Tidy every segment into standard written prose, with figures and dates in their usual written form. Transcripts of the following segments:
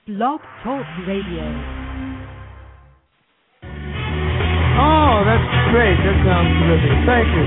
Blog Talk Radio. Oh, that's great. That sounds terrific. Thank you.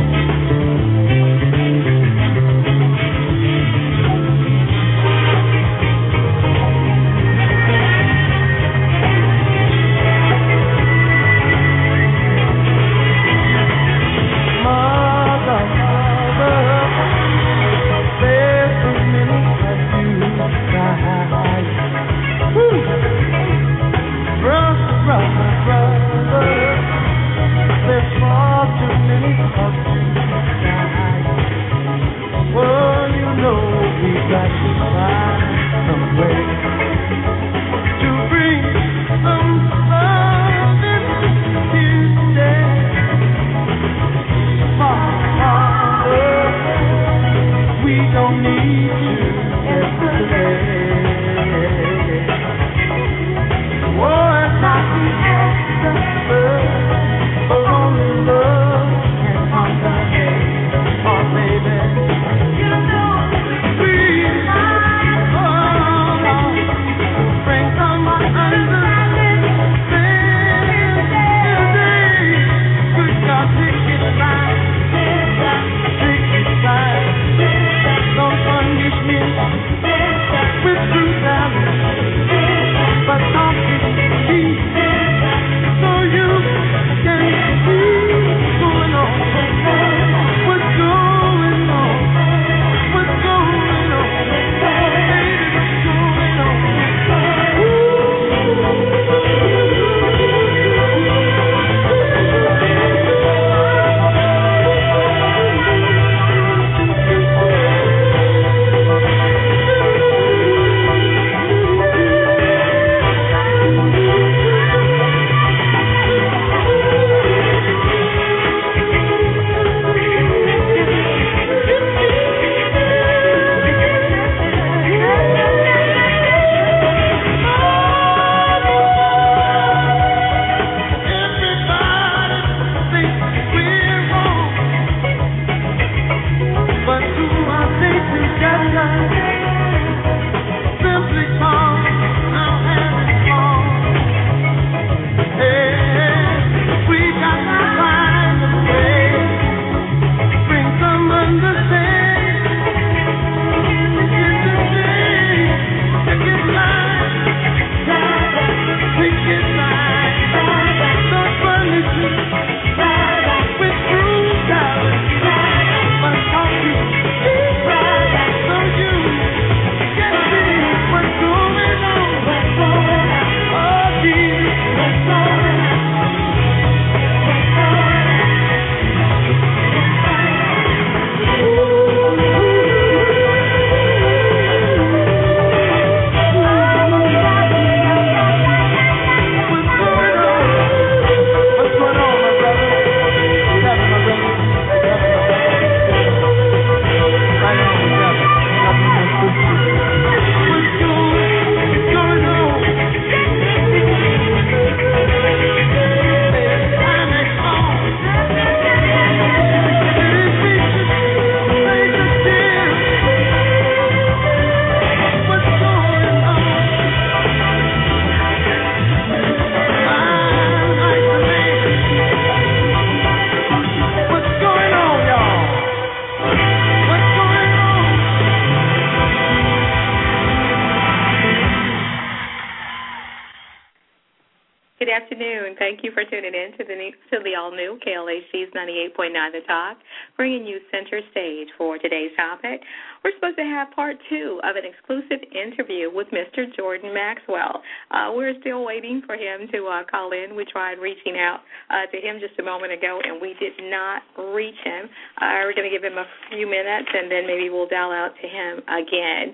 Thank you for tuning in to the all-new KLAC's 98.9 The Talk, bringing you center stage for today's topic. We're supposed to have part 2 of an exclusive interview with Mr. Jordan Maxwell. We're still waiting for him to call in. We tried reaching out to him just a moment ago, and we did not reach him. We're going to give him a few minutes, and then maybe we'll dial out to him again.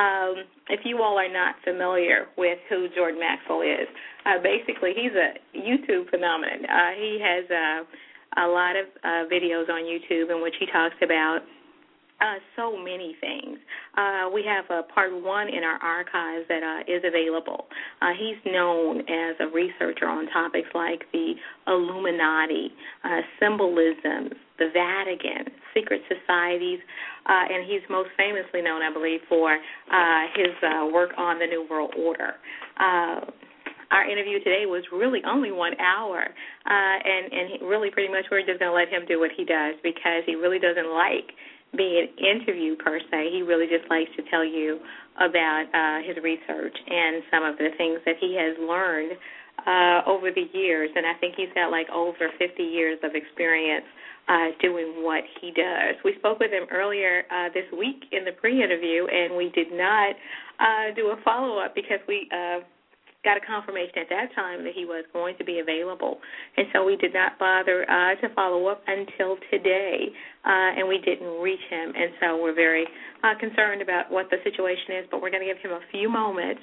If you all are not familiar with who Jordan Maxwell is, basically he's a YouTube phenomenon. He has a lot of videos on YouTube in which he talks about so many things. We have part 1 in our archives that is available. He's known as a researcher on topics like the Illuminati, symbolism, the Vatican, secret societies, and he's most famously known, I believe, for his work on the New World Order. Our interview today was really only 1 hour, and really pretty much we're just going to let him do what he does because he really doesn't like being interviewed per se. He really just likes to tell you about his research and some of the things that he has learned over the years, and I think he's got like over 50 years of experience doing what he does. We spoke with him earlier this week in the pre-interview, and we did not do a follow-up because we got a confirmation at that time that he was going to be available, and so we did not bother to follow up until today, and we didn't reach him, and so we're very concerned about what the situation is, but we're going to give him a few moments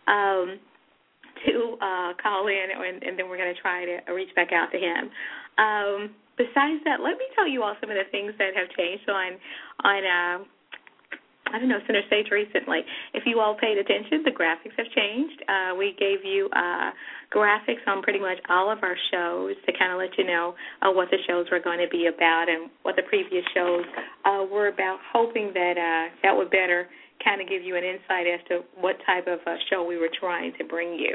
to call in, and then we're going to try to reach back out to him. Besides that, let me tell you all some of the things that have changed on Center Stage recently. If you all paid attention, the graphics have changed. We gave you graphics on pretty much all of our shows to kind of let you know what the shows were going to be about and what the previous shows were about, hoping that that would better kind of give you an insight as to what type of show we were trying to bring you.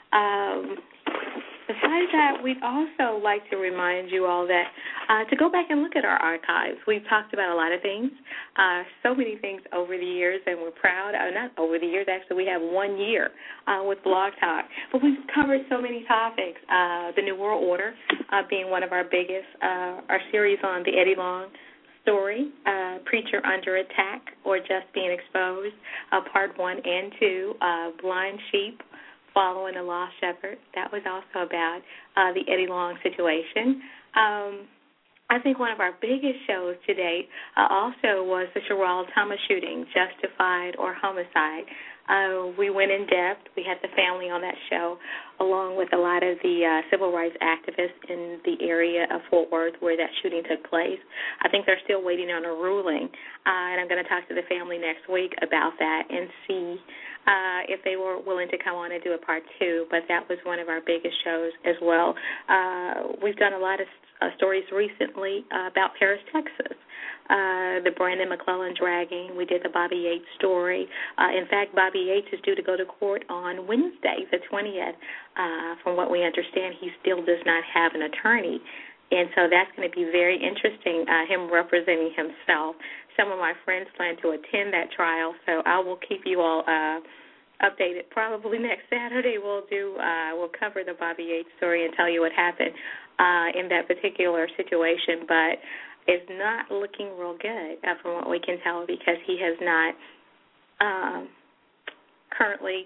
Besides that, we'd also like to remind you all that to go back and look at our archives. We've talked about a lot of things, so many things over the years, and we're proud. Not over the years, actually, we have 1 year with Blog Talk. But we've covered so many topics, the New World Order being one of our biggest, our series on the Eddie Long story, Preacher Under Attack or Just Being Exposed, Part 1 and 2, Blind Sheep, Following the Lost Shepherd. That was also about the Eddie Long situation. I think one of our biggest shows to date also was the Sherrell Thomas shooting, Justified or Homicide. We went in depth. We had the family on that show, along with a lot of the civil rights activists in the area of Fort Worth where that shooting took place. I think they're still waiting on a ruling, and I'm going to talk to the family next week about that and see if they were willing to come on and do a part 2, but that was one of our biggest shows as well. We've done a lot of stories recently about Paris, Texas, the Brandon McClellan dragging. We did the Bobby Yates story. In fact, Bobby Yates is due to go to court on Wednesday, the 20th. From what we understand, he still does not have an attorney, and so that's going to be very interesting, him representing himself. Some of my friends plan to attend that trial, so I will keep you all updated. Probably next Saturday we'll cover the Bobby Yates story and tell you what happened in that particular situation, but it's not looking real good from what we can tell because he has not currently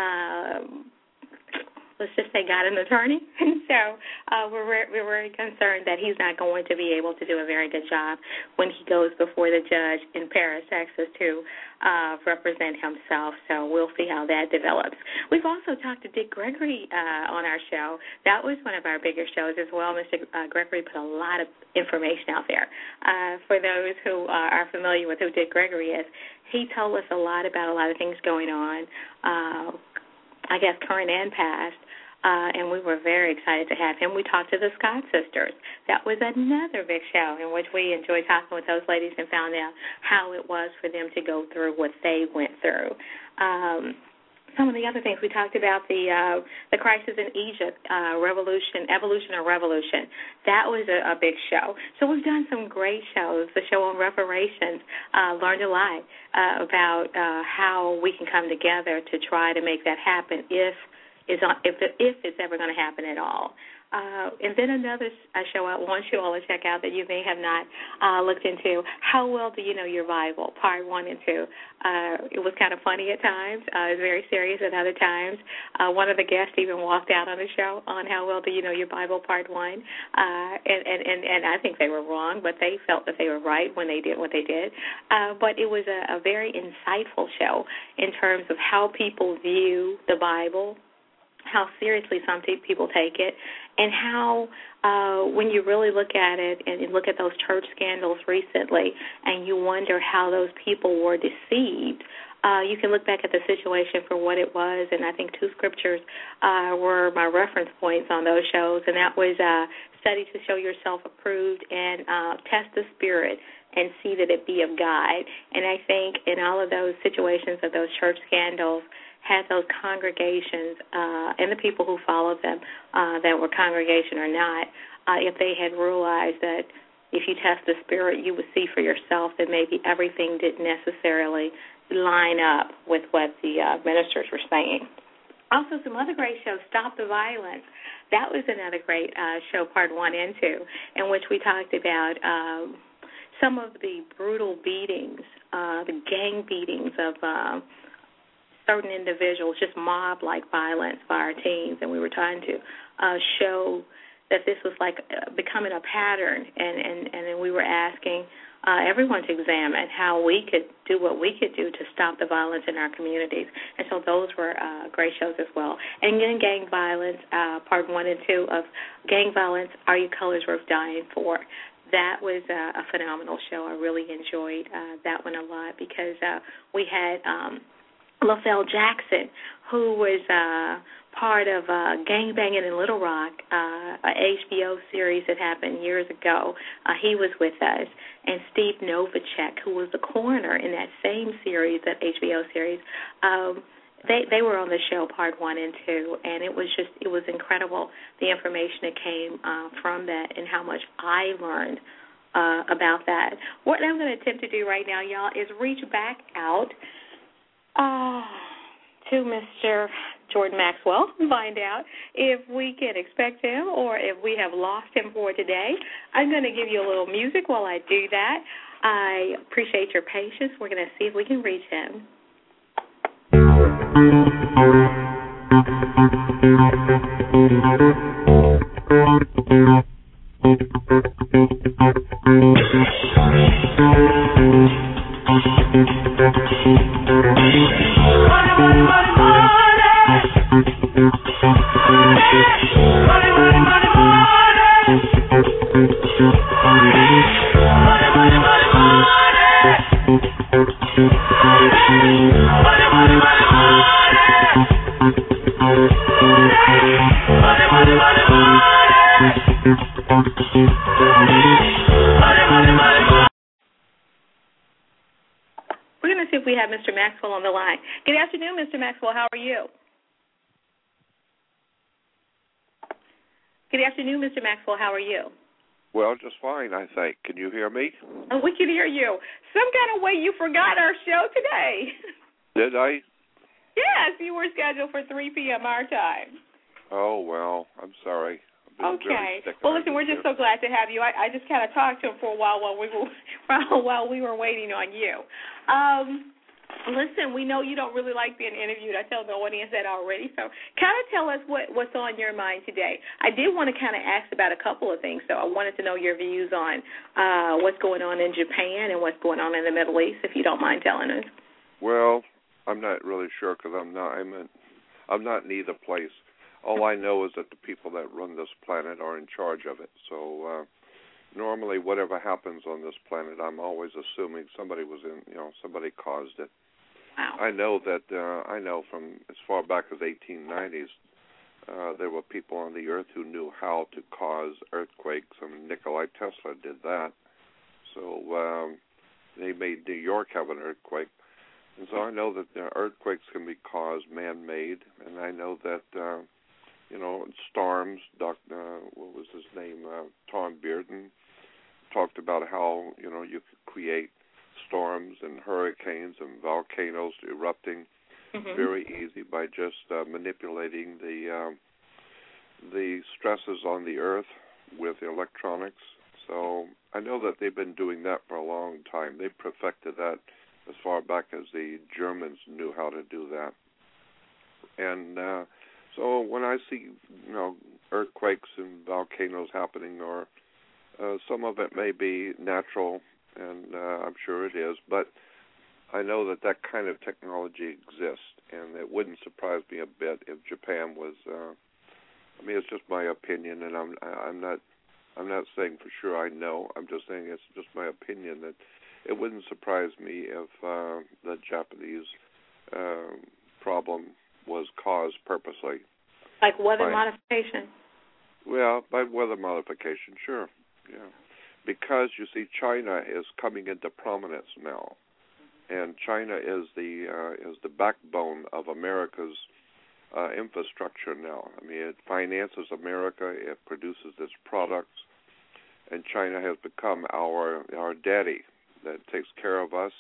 let's just say got an attorney. And so we're very concerned that he's not going to be able to do a very good job when he goes before the judge in Paris, Texas, to represent himself. So we'll see how that develops. We've also talked to Dick Gregory on our show. That was one of our bigger shows as well. Mr. Gregory put a lot of information out there. For those who are familiar with who Dick Gregory is, he told us a lot about a lot of things going on, I guess current and past, and we were very excited to have him. We talked to the Scott sisters. That was another big show in which we enjoyed talking with those ladies and found out how it was for them to go through what they went through. Some of the other things we talked about, the crisis in Egypt, evolution or revolution. That was a big show. So we've done some great shows. The show on reparations, learned a lot about how we can come together to try to make that happen if it's ever going to happen at all. And then another show I want you all to check out that you may have not looked into, How Well Do You Know Your Bible, Part 1 and 2. It was kind of funny at times. It was very serious at other times. One of the guests even walked out on the show on How Well Do You Know Your Bible, Part 1. And I think they were wrong, but they felt that they were right when they did what they did. But it was a very insightful show in terms of how people view the Bible, how seriously some people take it, and how when you really look at it and you look at those church scandals recently and you wonder how those people were deceived you can look back at the situation for what it was, and I think 2 scriptures were my reference points on those shows, and that was study to show yourself approved and test the spirit and see that it be of God. And I think in all of those situations of those church scandals, had those congregations and the people who followed them, that were congregation or not, if they had realized that if you test the spirit, you would see for yourself that maybe everything didn't necessarily line up with what the ministers were saying. Also, some other great shows, Stop the Violence. That was another great show, part 1 and 2, in which we talked about some of the brutal beatings, the gang beatings of certain individuals, just mob-like violence by our teens, and we were trying to show that this was like becoming a pattern, and then we were asking everyone to examine how we could do what we could do to stop the violence in our communities. And so those were great shows as well. And then Gang Violence, part 1 and 2 of Gang Violence, Are Your Colors Worth Dying For? That was a phenomenal show. I really enjoyed that one a lot because we had LaFell Jackson, who was part of Gangbanging in Little Rock, a HBO series that happened years ago. He was with us. And Steve Novacek, who was the coroner in that same series, that HBO series, they were on the show part 1 and 2, and it was incredible, the information that came from that and how much I learned about that. What I'm going to attempt to do right now, y'all, is reach back out to Mr. Jordan Maxwell and find out if we can expect him or if we have lost him for today. I'm going to give you a little music while I do that. I appreciate your patience. We're going to see if we can reach him. We're going to see if we have Mr. Maxwell on the line. Good afternoon, Mr. Maxwell. How are you? Good afternoon, Mr. Maxwell. How are you? Well, just fine, I think. Can you hear me? Oh, we can hear you. Some kind of way you forgot our show today. Did I? Yes, you were scheduled for 3 p.m. our time. Oh, well, I'm sorry. Okay. Well, listen, we're just so glad to have you. I just kind of talked to him for a while while we were waiting on you. Listen, we know you don't really like being interviewed. I tell the audience that already. So kind of tell us what's on your mind today. I did want to kind of ask about a couple of things, so I wanted to know your views on what's going on in Japan and what's going on in the Middle East, if you don't mind telling us. Well, I'm not really sure because I'm not in either place. All I know is that the people that run this planet are in charge of it. So normally whatever happens on this planet, I'm always assuming somebody caused it. Wow. I know from as far back as 1890s, there were people on the earth who knew how to cause earthquakes. I mean, Nikola Tesla did that. So they made New York have an earthquake. And so I know that earthquakes can be caused man-made, and I know that, storms, what was his name, Tom Bearden, talked about how, you could create storms and hurricanes and volcanoes erupting very easy by just manipulating the stresses on the earth with electronics. So I know that they've been doing that for a long time. They perfected that as far back as the Germans knew how to do that. And so when I see, earthquakes and volcanoes happening, or some of it may be natural, and I'm sure it is, but I know that kind of technology exists, and it wouldn't surprise me a bit if Japan was. It's just my opinion, and I'm not saying for sure I know. I'm just saying it's just my opinion that it wouldn't surprise me if the Japanese problem was caused purposely. Like weather modification? Well, by weather modification, sure. Yeah. Because, you see, China is coming into prominence now. And China is the backbone of America's infrastructure now. I mean, it finances America, it produces its products, and China has become our daddy that takes care of us.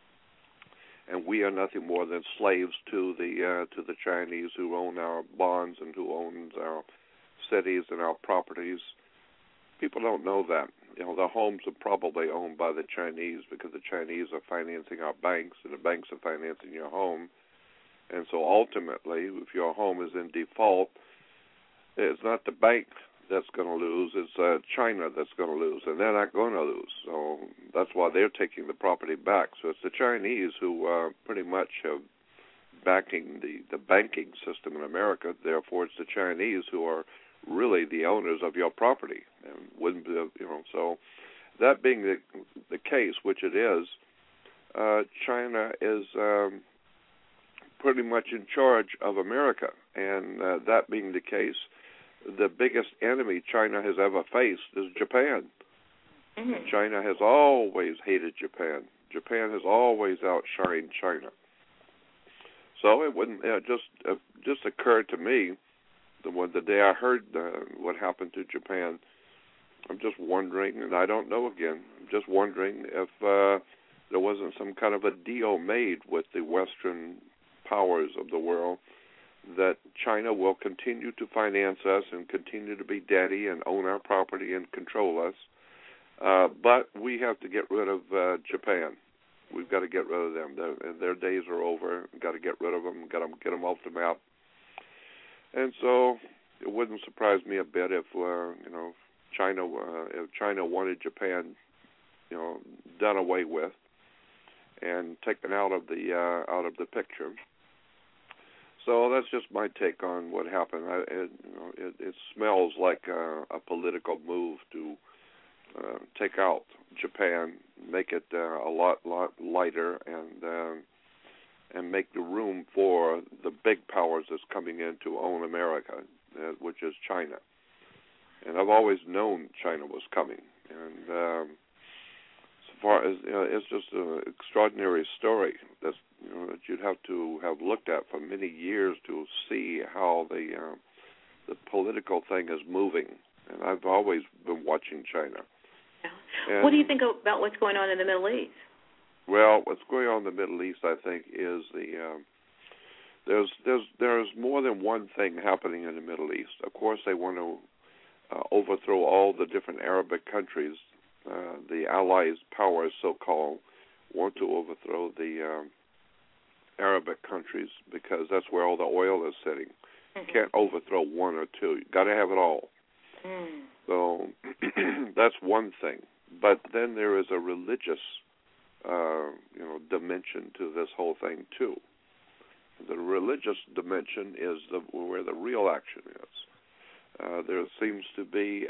And we are nothing more than slaves to the Chinese, who own our bonds and who owns our cities and our properties. People don't know that. You know, the homes are probably owned by the Chinese because the Chinese are financing our banks and the banks are financing your home. And so ultimately, if your home is in default, it's not the bank that's going to lose, it's China that's going to lose, and they're not going to lose. So that's why they're taking the property back. So it's the Chinese who pretty much have backing the banking system in America. Therefore, it's the Chinese who are really the owners of your property, and wouldn't be, you know. So that being the case, which it is, China is pretty much in charge of America, and that being the case, the biggest enemy China has ever faced is Japan. Mm-hmm. China has always hated Japan. Japan has always outshined China. So it wouldn't just occurred to me the day I heard what happened to Japan. I'm just wondering, and I don't know again, I'm just wondering if there wasn't some kind of a deal made with the Western powers of the world that China will continue to finance us and continue to be daddy and own our property and control us. But we have to get rid of Japan. We've got to get rid of them. Their days are over. We've got to get rid of them. Got to get them off the map. And so it wouldn't surprise me a bit if China wanted Japan, done away with and taken out of the picture. So that's just my take on what happened. It smells like a political move to take out Japan, make it a lot lighter, and make the room for the big powers that's coming in to own America, which is China. And I've always known China was coming. And so far as it's just an extraordinary story that you'd have to have looked at for many years to see how the political thing is moving. And I've always been watching China. Yeah. What do you think about what's going on in the Middle East? Well, what's going on in the Middle East, I think, is there's more than one thing happening in the Middle East. Of course, they want to overthrow all the different Arabic countries. The Allies powers, so-called, want to overthrow the Arabic countries because that's where all the oil is sitting. Mm-hmm. Can't overthrow one or two. You've got to have it all. Mm. So that's one thing. But then there is a religious dimension to this whole thing too. The religious dimension is where the real action is. There seems to be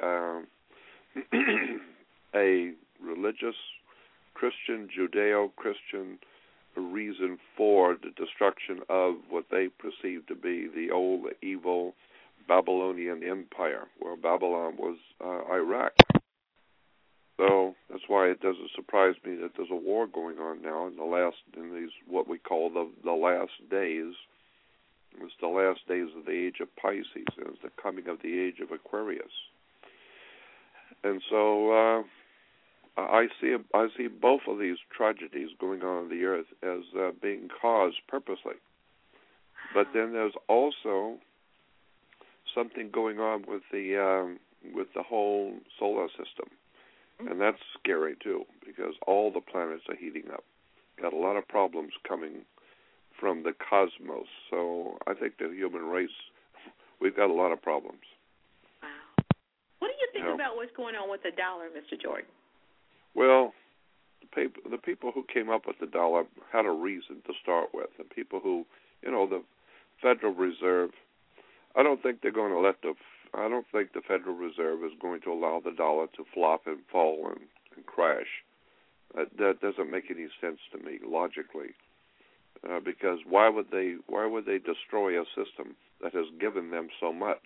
a religious Christian, Judeo-Christian reason for the destruction of what they perceive to be the old evil Babylonian Empire, where Babylon was Iraq. So that's why it doesn't surprise me that there's a war going on now in these what we call the last days. It's the last days of the age of Pisces. It's the coming of the age of Aquarius. And so I see both of these tragedies going on the earth as being caused purposely. But then there's also something going on with the whole solar system. And that's scary, too, because all the planets are heating up. Got a lot of problems coming from the cosmos. So I think the human race, we've got a lot of problems. Wow. What do you think about what's going on with the dollar, Mr. Jordan? Well, the people who came up with the dollar had a reason to start with. The people who, the Federal Reserve, I don't think they're going to I don't think the Federal Reserve is going to allow the dollar to flop and fall and crash. That doesn't make any sense to me logically. because why would they destroy a system that has given them so much?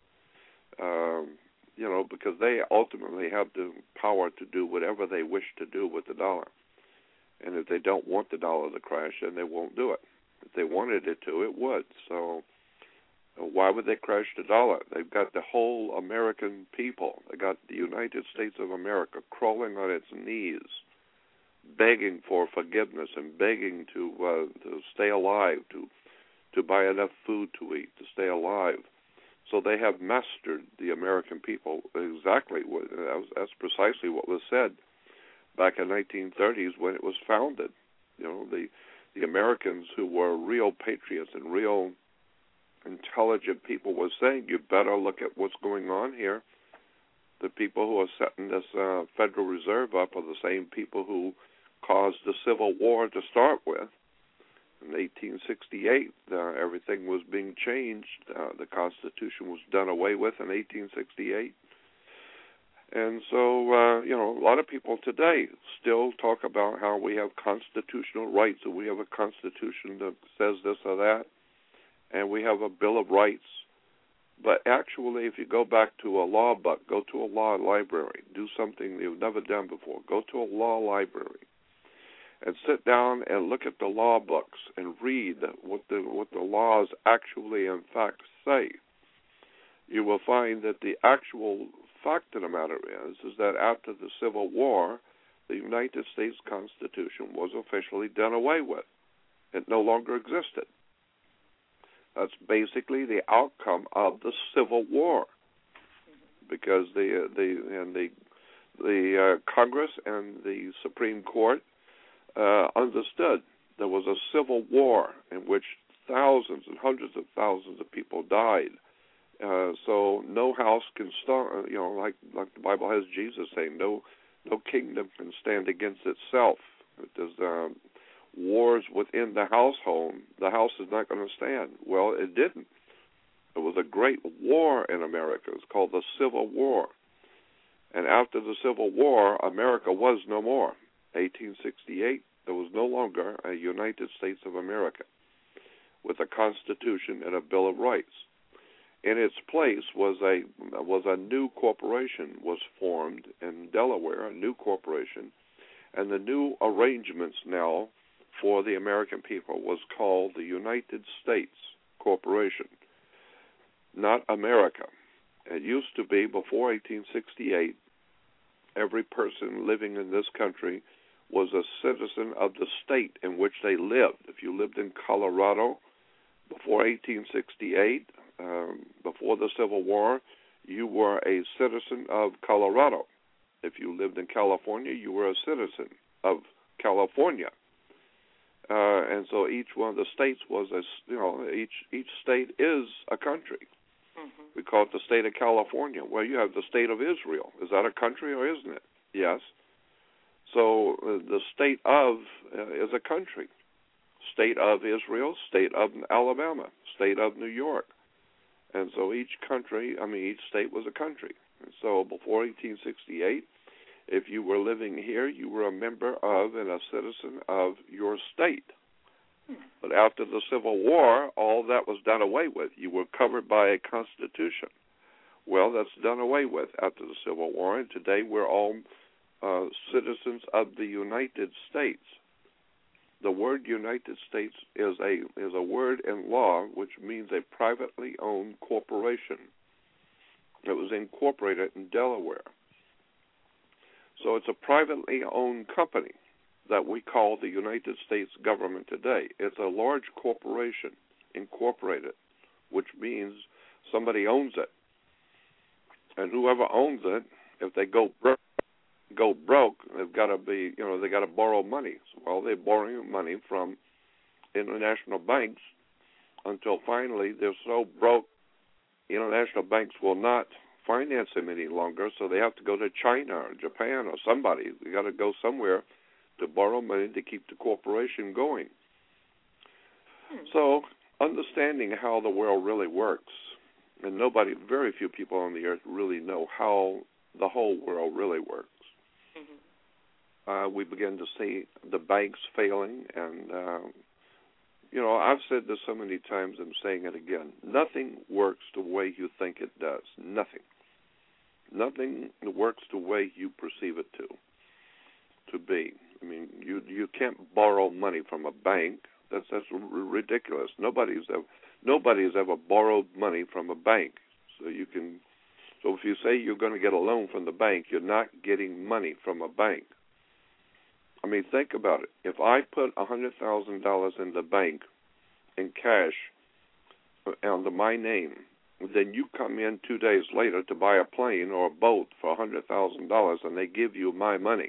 Because they ultimately have the power to do whatever they wish to do with the dollar. And if they don't want the dollar to crash, then they won't do it. If they wanted it to, it would. So why would they crash the dollar? They've got the whole American people. They got the United States of America crawling on its knees, begging for forgiveness and begging to stay alive, to buy enough food to eat, to stay alive. So they have mastered the American people. Exactly. That's precisely what was said back in the 1930s when it was founded. The Americans who were real patriots and real intelligent people were saying, you better look at what's going on here. The people who are setting this Federal Reserve up are the same people who caused the Civil War to start with. In 1868, everything was being changed. The Constitution was done away with in 1868. And so, a lot of people today still talk about how we have constitutional rights, and we have a constitution that says this or that, and we have a Bill of Rights. But actually, if you go back to a law book, go to a law library, do something you've never done before, go to a law library, and sit down and look at the law books and read what the laws actually, in fact, say, you will find that the actual fact of the matter is that after the Civil War, the United States Constitution was officially done away with. It no longer existed. That's basically the outcome of the Civil War, because the Congress and the Supreme Court understood there was a civil war in which thousands and hundreds of thousands of people died. So no house can stand, like the Bible has Jesus saying, no kingdom can stand against itself. If there's wars within the household, the house is not going to stand. Well, it didn't. It was a great war in America. It's called the Civil War. And after the Civil War, America was no more. 1868, there was no longer a United States of America with a Constitution and a Bill of Rights. In its place was a new corporation was formed in Delaware, a new corporation, and the new arrangements now for the American people was called the United States Corporation, not America. It used to be, before 1868, every person living in this country was a citizen of the state in which they lived. If you lived in Colorado before 1868, before the Civil War, you were a citizen of Colorado. If you lived in California, you were a citizen of California. And so each one of the states was each state is a country. Mm-hmm. We call it the state of California. Well, you have the state of Israel. Is that a country or isn't it? Yes. So the state of is a country. State of Israel, state of Alabama, state of New York. And so each state was a country. And so before 1868, if you were living here, you were a member of and a citizen of your state. But after the Civil War, all that was done away with. You were covered by a constitution. Well, that's done away with after the Civil War, and today we're all citizens of the United States. The word United States is a word in law which means a privately owned corporation. It was incorporated in Delaware. So it's a privately owned company that we call the United States government today. It's a large corporation, incorporated, which means somebody owns it. And whoever owns it, if they go broke, they've got to they got to borrow money. Well, they're borrowing money from international banks until finally they're so broke, international banks will not finance them any longer, so they have to go to China or Japan or somebody. They got to go somewhere to borrow money to keep the corporation going. So understanding how the world really works, and very few people on the earth really know how the whole world really works. We begin to see the banks failing and I've said this so many times, I'm saying it again. Nothing works the way you think it does. Nothing. Nothing works the way you perceive it to be. I mean, you can't borrow money from a bank. That's ridiculous. Nobody's ever borrowed money from a bank. So if you say you're going to get a loan from the bank, you're not getting money from a bank. I mean, think about it. If I put $100,000 in the bank in cash under my name, then you come in 2 days later to buy a plane or a boat for $100,000, and they give you my money.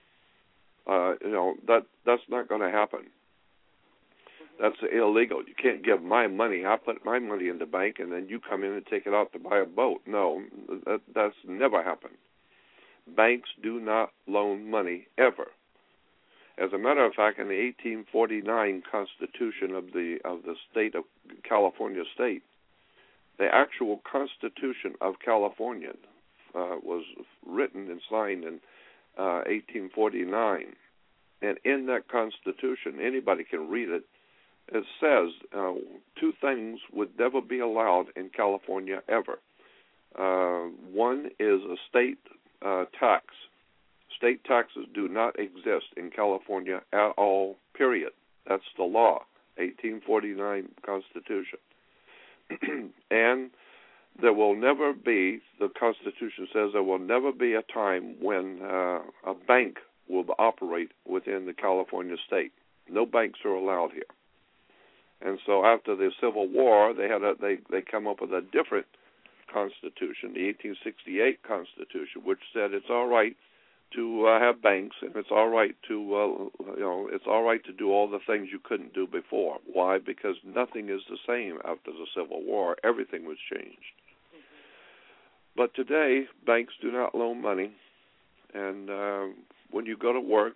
That's not going to happen. That's illegal. You can't give my money. I put my money in the bank, and then you come in and take it out to buy a boat. No, that's never happened. Banks do not loan money ever. As a matter of fact, in the 1849 Constitution of the state of California State, the actual Constitution of California was written and signed in 1849. And in that Constitution, anybody can read it, it says two things would never be allowed in California ever. One is a state tax. State taxes do not exist in California at all, period. That's the law, 1849 Constitution. And there will never be, the Constitution says there will never be a time when a bank will operate within the California state. No banks are allowed here. And so after the Civil War, they come up with a different Constitution, the 1868 Constitution, which said it's all right to have banks, and it's all right to it's all right to do all the things you couldn't do before. Why? Because nothing is the same after the Civil War. Everything was changed. But today, banks do not loan money, and when you go to work,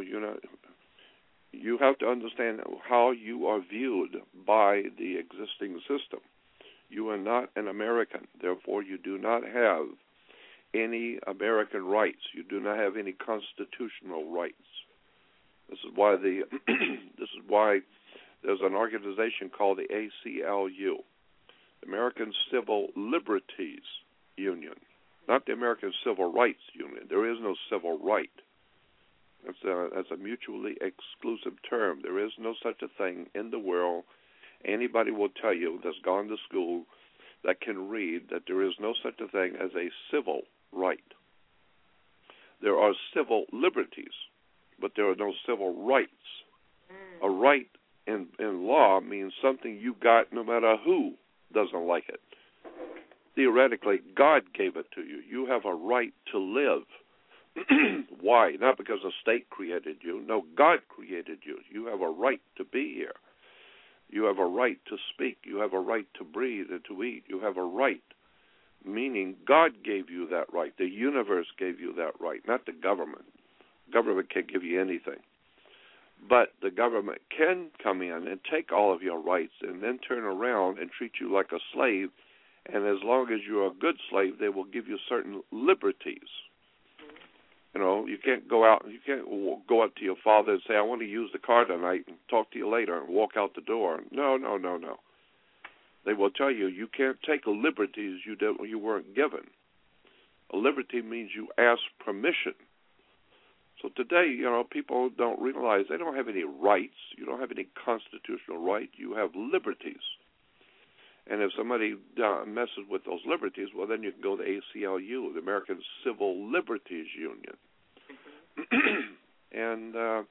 you have to understand how you are viewed by the existing system. You are not an American, therefore you do not have any American rights. You do not have any constitutional rights. This is why there's an organization called the ACLU, American Civil Liberties Union, not the American Civil Rights Union. There is no civil right. That's a mutually exclusive term. There is no such a thing in the world. Anybody will tell you that's gone to school that can read that there is no such a thing as a civil right. There are civil liberties, but there are no civil rights. A right in law means something you got no matter who doesn't like it. Theoretically, God gave it to you. You have a right to live. Why? Not because the state created you. No, God created you. You have a right to be here. You have a right to speak. You have a right to breathe and to eat. You have a right, meaning God gave you that right. The universe gave you that right, not the government. Government can't give you anything. But the government can come in and take all of your rights and then turn around and treat you like a slave. And as long as you're a good slave, they will give you certain liberties. You can't go out up to your father and say, I want to use the car tonight and talk to you later and walk out the door. No. They will tell you can't take liberties you weren't given. A liberty means you ask permission. So today, people don't realize they don't have any rights. You don't have any constitutional right. You have liberties. And if somebody messes with those liberties, well, then you can go to ACLU, the American Civil Liberties Union. And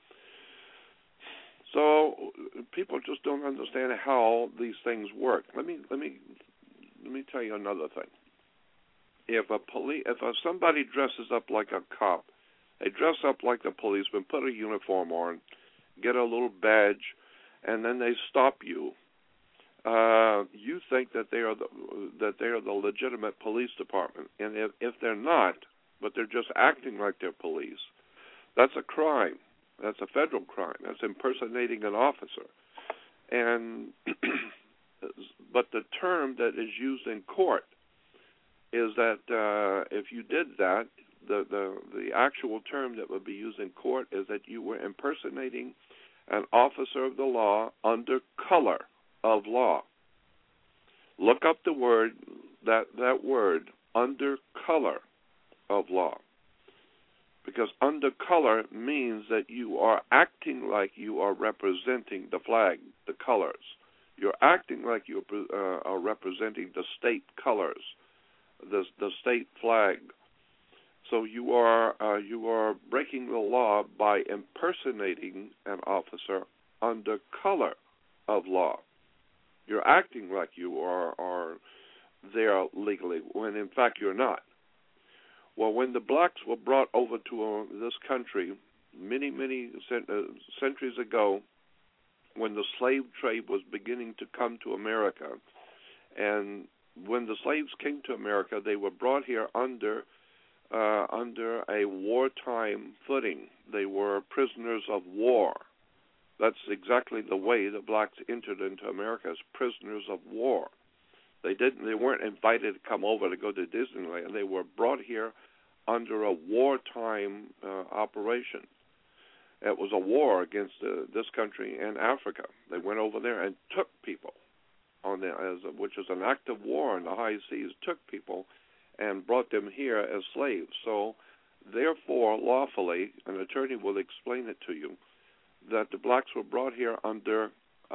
so people just don't understand how these things work. Let me tell you another thing. If somebody dresses up like a cop, they dress up like the policeman, put a uniform on, get a little badge, and then they stop you. You think that they are the legitimate police department, and if they're not, but they're just acting like they're police, that's a crime. That's a federal crime. That's impersonating an officer. And but the term that is used in court is that if you did that, the actual term that would be used in court is that you were impersonating an officer of the law under color of law. Look up the word, that word, under color of law. Because under color means that you are acting like you are representing the flag, the colors. You're acting like you are representing the state colors, the state flag. So you are breaking the law by impersonating an officer under color of law. You're acting like you are there legally, when in fact you're not. Well, when the blacks were brought over to this country many centuries ago, when the slave trade was beginning to come to America, and when the slaves came to America, they were brought here under a wartime footing. They were prisoners of war. That's exactly the way the blacks entered into America, as prisoners of war. They weren't invited to come over to go to Disneyland. They were brought here under a wartime operation. It was a war against this country and Africa. They went over there and took people, which is an act of war in the high seas, took people and brought them here as slaves. So, therefore, lawfully, an attorney will explain it to you, that the blacks were brought here under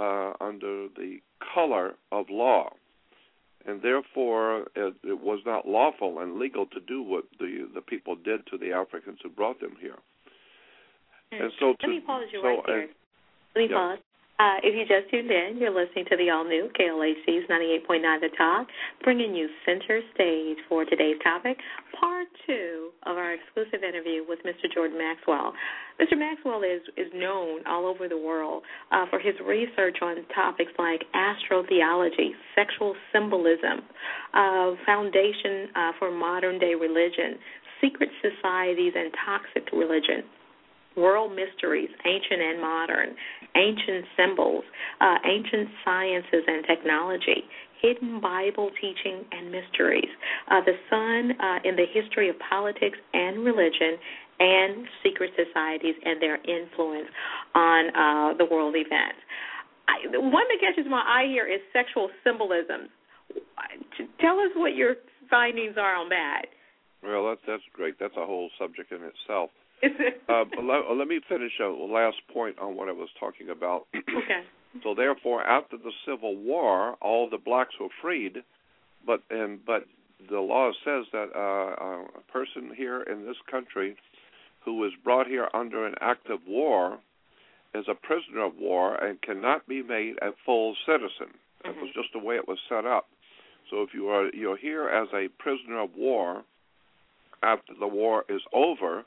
the color of law. And therefore, it was not lawful and legal to do what the people did to the Africans who brought them here. And so, let me pause you right there. Let me pause. If you just tuned in, you're listening to the all-new KLAC's 98.9 The Talk, bringing you center stage for today's topic, part 2 of our exclusive interview with Mr. Jordan Maxwell. Mr. Maxwell is known all over the world for his research on topics like astrotheology, sexual symbolism, foundation for modern-day religion, secret societies and toxic religion, world mysteries, ancient and modern, ancient symbols, ancient sciences and technology, hidden Bible teaching and mysteries, the sun in the history of politics and religion, and secret societies and their influence on the world events. One that catches my eye here is sexual symbolism. Tell us what your findings are on that. Well, that's great. That's a whole subject in itself. But let me finish the last point on what I was talking about. Okay. So therefore, after the Civil War, all the blacks were freed, but the law says that a person here in this country who is brought here under an act of war is a prisoner of war and cannot be made a full citizen. That was just the way it was set up. So if you're here as a prisoner of war, after the war is over,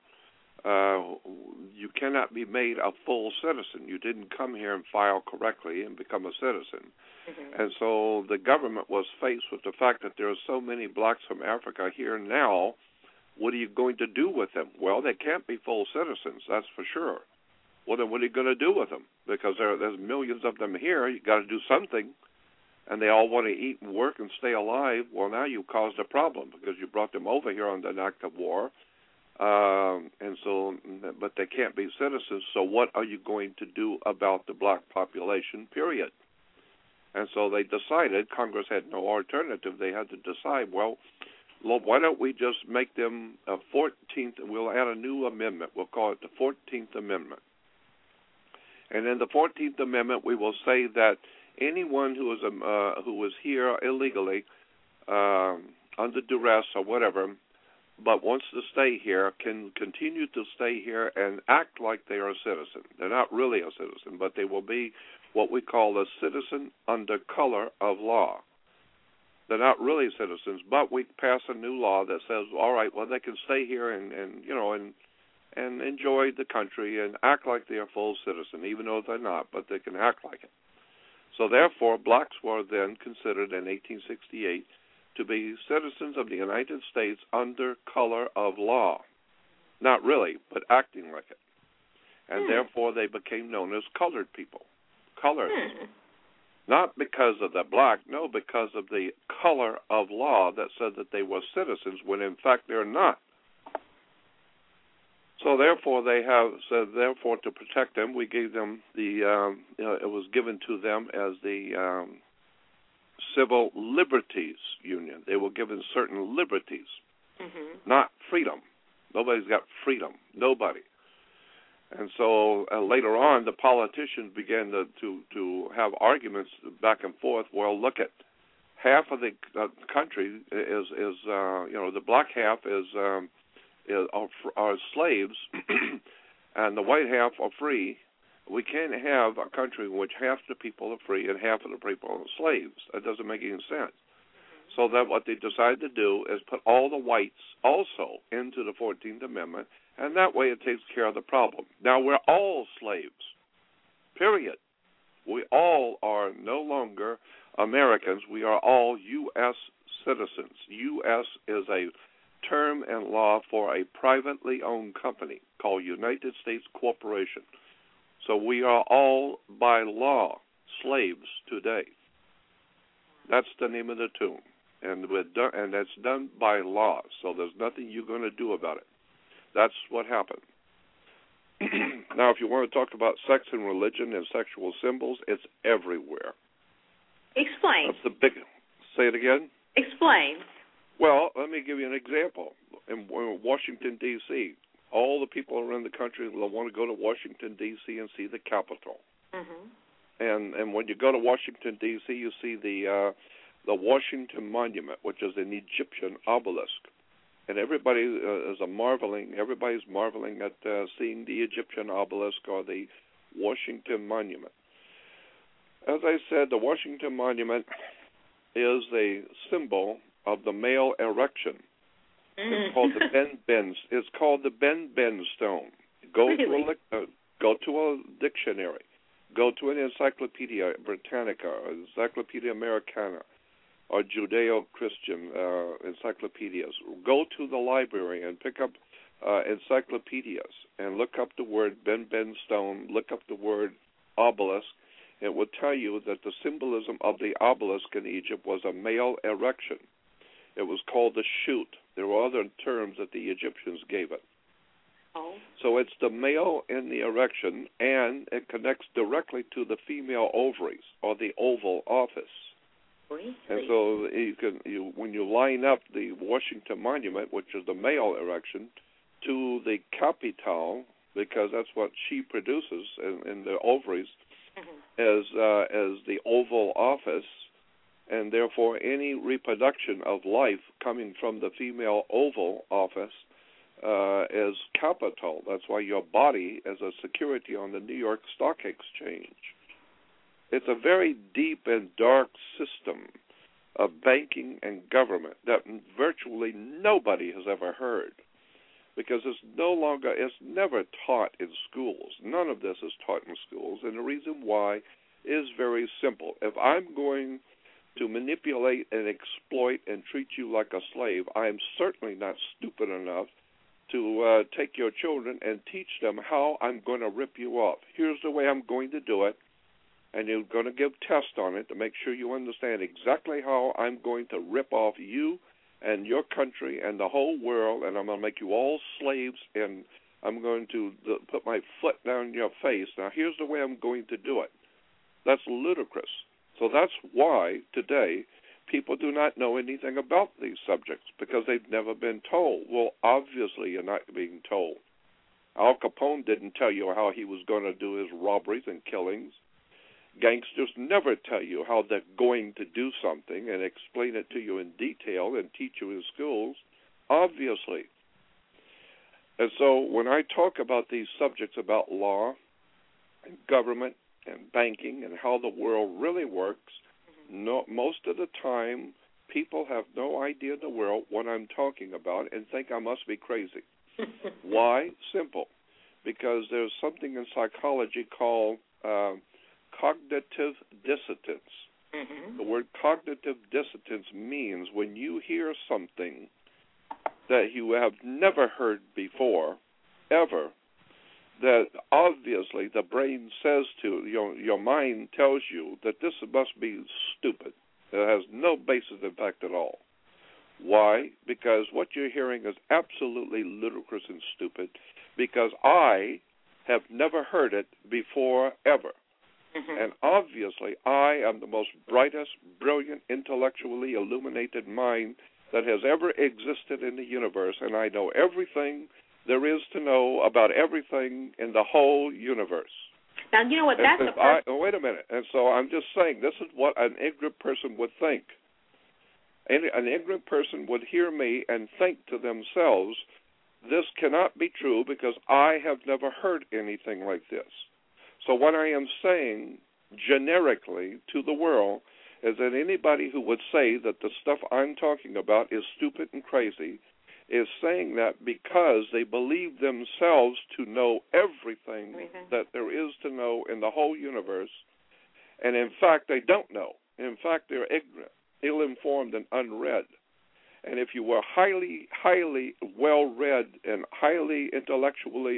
you cannot be made a full citizen. You didn't come here and file correctly and become a citizen. And so the government was faced with the fact that there are so many blacks from Africa here now. What are you going to do with them? Well, they can't be full citizens, that's for sure. Well, then what are you going to do with them? Because there's millions of them here. You got to do something. And they all want to eat and work and stay alive. Well, now you caused a problem because you brought them over here under an act of war. And so, but they can't be citizens, so what are you going to do about the black population, period? And so they decided, Congress had no alternative, they had to decide, well, why don't we just make them a 14th, we'll add a new amendment, we'll call it the 14th Amendment. And in the 14th Amendment, we will say that anyone who is here illegally, under duress or whatever, but wants to stay here, can continue to stay here and act like they are a citizen. They're not really a citizen, but they will be what we call a citizen under color of law. They're not really citizens, but we pass a new law that says, all right, well, they can stay here and enjoy the country and act like they're a full citizen, even though they're not, but they can act like it. So therefore, blacks were then considered in 1868 to be citizens of the United States under color of law. Not really, but acting like it. And therefore they became known as colored people. Colored. Not because of the black, no, because of the color of law that said that they were citizens when in fact they're not. So therefore, they have said, therefore, to protect them, we gave them the, it was given to them as the Civil Liberties Union. They were given certain liberties, not freedom. Nobody's got freedom. Nobody. And so later on, the politicians began to have arguments back and forth. Well, look at half of the country is the black half are slaves, and the white half are free. We can't have a country in which half the people are free and half of the people are slaves. That doesn't make any sense. So that what they decided to do is put all the whites also into the 14th Amendment, and that way it takes care of the problem. Now, we're all slaves, period. We all are no longer Americans. We are all U.S. citizens. U.S. is a term and law for a privately owned company called United States Corporation. So we are all, by law, slaves today. That's the name of the tune. And that's done by law. So there's nothing you're going to do about it. That's what happened. Now, if you want to talk about sex and religion and sexual symbols, it's everywhere. Explain. That's the big. Say it again. Explain. Well, let me give you an example. In Washington, D.C., all the people around the country will want to go to Washington, D.C. and see the Capitol. And when you go to Washington, D.C., you see the Washington Monument, which is an Egyptian obelisk. And everybody's marveling at seeing the Egyptian obelisk or the Washington Monument. As I said, the Washington Monument is a symbol of the male erection. It's called the It's called the Ben stone. Go to a dictionary. Go to an Encyclopedia Britannica, or Encyclopedia Americana, or Judeo-Christian encyclopedias. Go to the library and pick up encyclopedias and look up the word Ben stone. Look up the word obelisk. It will tell you that the symbolism of the obelisk in Egypt was a male erection. It was called the shoot. There were other terms that the Egyptians gave it. Oh. So it's the male in the erection, and it connects directly to the female ovaries, or the Oval Office. Really? And so when you line up the Washington Monument, which is the male erection, to the Capitol, because that's what she produces in the ovaries, as the Oval Office, and therefore any reproduction of life coming from the female Oval Office is Capitol. That's why your body is a security on the New York Stock Exchange. It's a very deep and dark system of banking and government that virtually nobody has ever heard, because it's never taught in schools. None of this is taught in schools, and the reason why is very simple. If I'm going to manipulate and exploit and treat you like a slave, I am certainly not stupid enough to take your children and teach them how I'm going to rip you off. Here's the way I'm going to do it, and you're going to give tests on it to make sure you understand exactly how I'm going to rip off you and your country and the whole world, and I'm going to make you all slaves, and I'm going to put my foot down your face. Now, here's the way I'm going to do it. That's ludicrous. So that's why today people do not know anything about these subjects, because they've never been told. Well, obviously you're not being told. Al Capone didn't tell you how he was going to do his robberies and killings. Gangsters never tell you how they're going to do something and explain it to you in detail and teach you in schools, obviously. And so when I talk about these subjects about law and government and banking and how the world really works, most of the time people have no idea in the world what I'm talking about and think I must be crazy. Why? Simple. Because there's something in psychology called cognitive dissonance. The word cognitive dissonance means when you hear something that you have never heard before, ever, that obviously the brain says to your mind tells you that this must be stupid. It has no basis in fact at all. Why? Because what you're hearing is absolutely ludicrous and stupid, because I have never heard it before ever. And obviously, I am the most brightest, brilliant, intellectually illuminated mind that has ever existed in the universe, and I know everything there is to know about everything in the whole universe. Now, you know what, that's wait a minute. And so I'm just saying, this is what an ignorant person would think. An ignorant person would hear me and think to themselves, this cannot be true because I have never heard anything like this. So what I am saying generically to the world is that anybody who would say that the stuff I'm talking about is stupid and crazy is saying that because they believe themselves to know everything that there is to know in the whole universe, and in fact they don't know. In fact, they're ignorant, ill-informed, and unread. And if you were highly, highly well-read and highly intellectually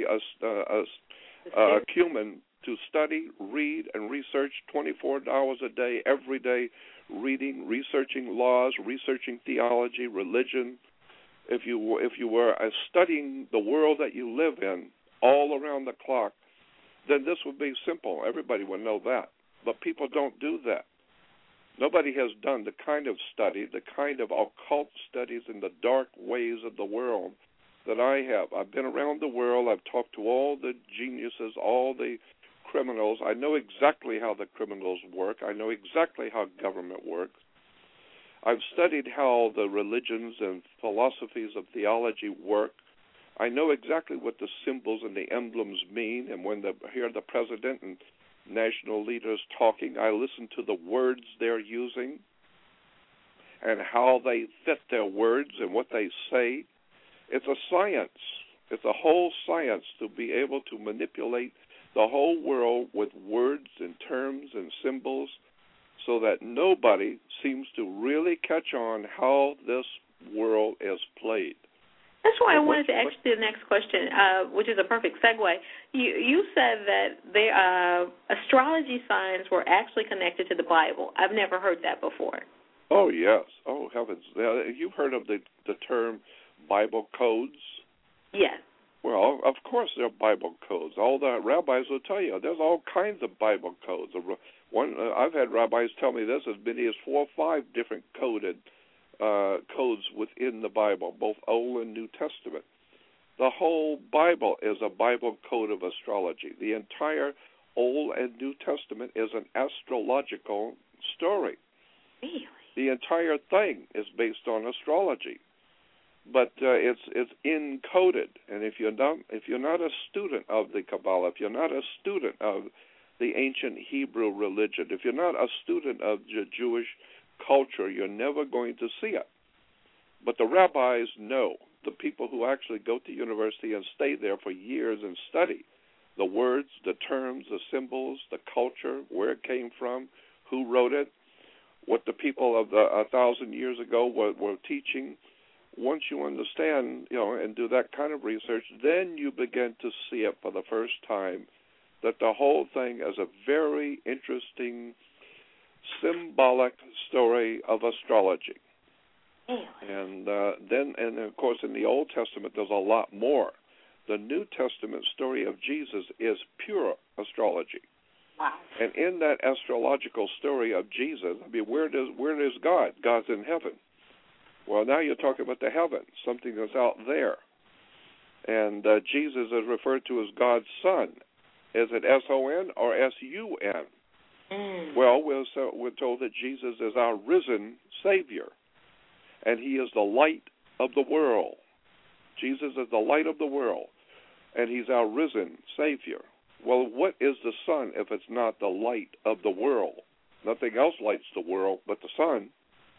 acumen to study, read, and research 24 hours a day, every day, reading, researching laws, researching theology, religion, if you were studying the world that you live in all around the clock, then this would be simple. Everybody would know that. But people don't do that. Nobody has done the kind of study, the kind of occult studies in the dark ways of the world that I have. I've been around the world. I've talked to all the geniuses, all the criminals. I know exactly how the criminals work. I know exactly how government works. I've studied how the religions and philosophies of theology work. I know exactly what the symbols and the emblems mean, and when I hear the president and national leaders talking, I listen to the words they're using and how they fit their words and what they say. It's a science. It's a whole science to be able to manipulate the whole world with words and terms and symbols so that nobody seems to really catch on how this world is played. That's why I wanted to ask you the next question, which is a perfect segue. You said that astrology signs were actually connected to the Bible. I've never heard that before. Oh, yes. Oh, heavens. You've heard of the term Bible codes? Yes. Well, of course there are Bible codes. All the rabbis will tell you there's all kinds of Bible codes. I've had rabbis tell me there's as many as 4 or 5 different codes within the Bible, both Old and New Testament. The whole Bible is a Bible code of astrology. The entire Old and New Testament is an astrological story. Really? The entire thing is based on astrology. But it's encoded, and if you're not a student of the Kabbalah, if you're not a student of the ancient Hebrew religion, if you're not a student of the Jewish culture, you're never going to see it. But the rabbis know, the people who actually go to university and stay there for years and study the words, the terms, the symbols, the culture, where it came from, who wrote it, what the people of 1,000 years ago were teaching. Once you understand, and do that kind of research, then you begin to see it for the first time, that the whole thing is a very interesting, symbolic story of astrology. And then, of course, in the Old Testament, there's a lot more. The New Testament story of Jesus is pure astrology. Wow. And in that astrological story of Jesus, where is God? God's in heaven. Well, now you're talking about the heavens, something that's out there. And Jesus is referred to as God's Son. Is it S-O-N or S-U-N? Well, we're told that Jesus is our risen Savior, and He is the light of the world. Jesus is the light of the world, and He's our risen Savior. Well, what is the sun if it's not the light of the world? Nothing else lights the world but the sun.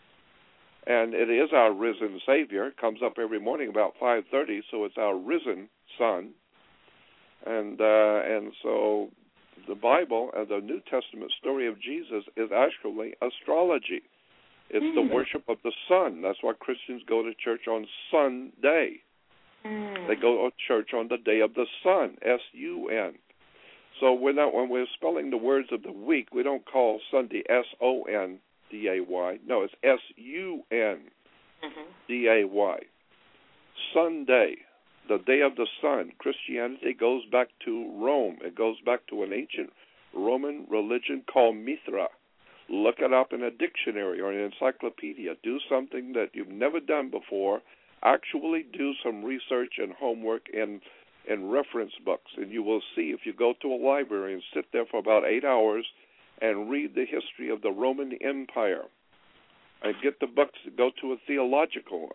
And it is our risen Savior. It comes up every morning about 5:30, so it's our risen Son. And so the Bible and the New Testament story of Jesus is actually astrology. It's the worship of the sun. That's why Christians go to church on Sunday. They go to church on the day of the sun, S-U-N. So when we're spelling the words of the week, we don't call Sunday S-O-N-D-A-Y. No, it's S-U-N-D-A-Y. Sunday, the Day of the Sun. Christianity goes back to Rome. It goes back to an ancient Roman religion called Mithra. Look it up in a dictionary or an encyclopedia. Do something that you've never done before. Actually do some research and homework in reference books, and you will see if you go to a library and sit there for about 8 hours and read the history of the Roman Empire and get the books, go to a theological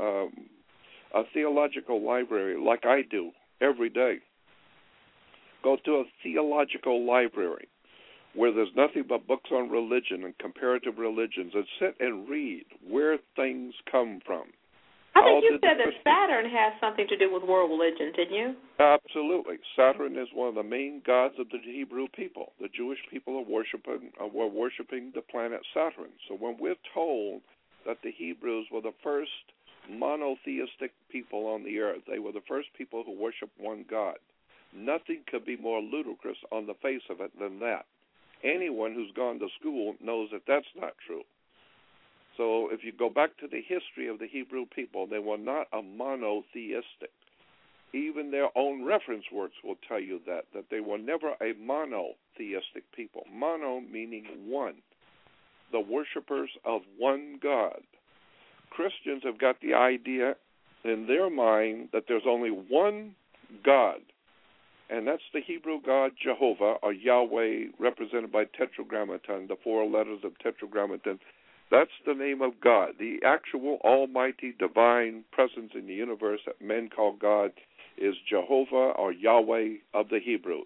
library like I do every day. Go to a theological library where there's nothing but books on religion and comparative religions, and sit and read where things come from. I think you said that Saturn has something to do with world religion, didn't you? Absolutely. Saturn is one of the main gods of the Hebrew people. The Jewish people were worshiping the planet Saturn. So when we're told that the Hebrews were the first monotheistic people on the earth, they were the first people who worshiped one God, nothing could be more ludicrous on the face of it than that. Anyone who's gone to school knows that that's not true. So if you go back to the history of the Hebrew people, they were not a monotheistic. Even their own reference works will tell you that they were never a monotheistic people. Mono meaning one, the worshipers of one God. Christians have got the idea in their mind that there's only one God, and that's the Hebrew God Jehovah, or Yahweh, represented by Tetragrammaton, the 4 letters of Tetragrammaton. That's the name of God, the actual almighty divine presence in the universe that men call God is Jehovah or Yahweh of the Hebrews,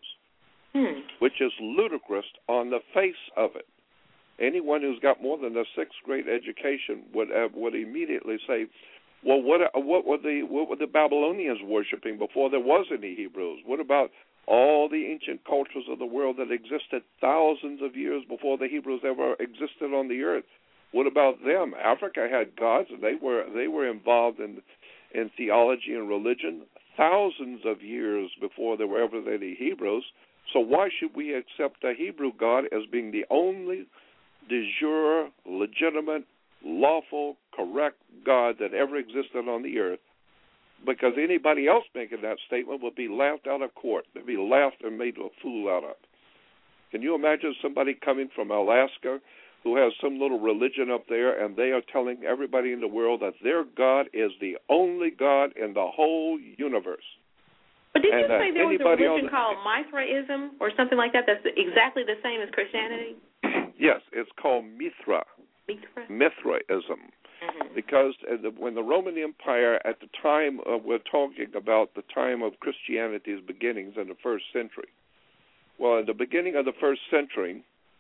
which is ludicrous on the face of it. Anyone who's got more than a 6th grade education would immediately say, well, what were the Babylonians worshiping before there was any Hebrews? What about all the ancient cultures of the world that existed thousands of years before the Hebrews ever existed on the earth? What about them? Africa had gods, and they were involved in theology and religion thousands of years before there were ever any Hebrews. So why should we accept the Hebrew God as being the only de jure, legitimate, lawful, correct God that ever existed on the earth? Because anybody else making that statement would be laughed out of court. They'd be laughed and made a fool out of. Can you imagine somebody coming from Alaska who has some little religion up there, and they are telling everybody in the world that their God is the only God in the whole universe? But did you say there was a religion called Mithraism or something like that that's exactly the same as Christianity? Yes, it's called Mithra. Mithraism. Mm-hmm. Because when the Roman Empire, at the time, we're talking about the time of Christianity's beginnings in the 1st century. Well, in the beginning of the 1st century,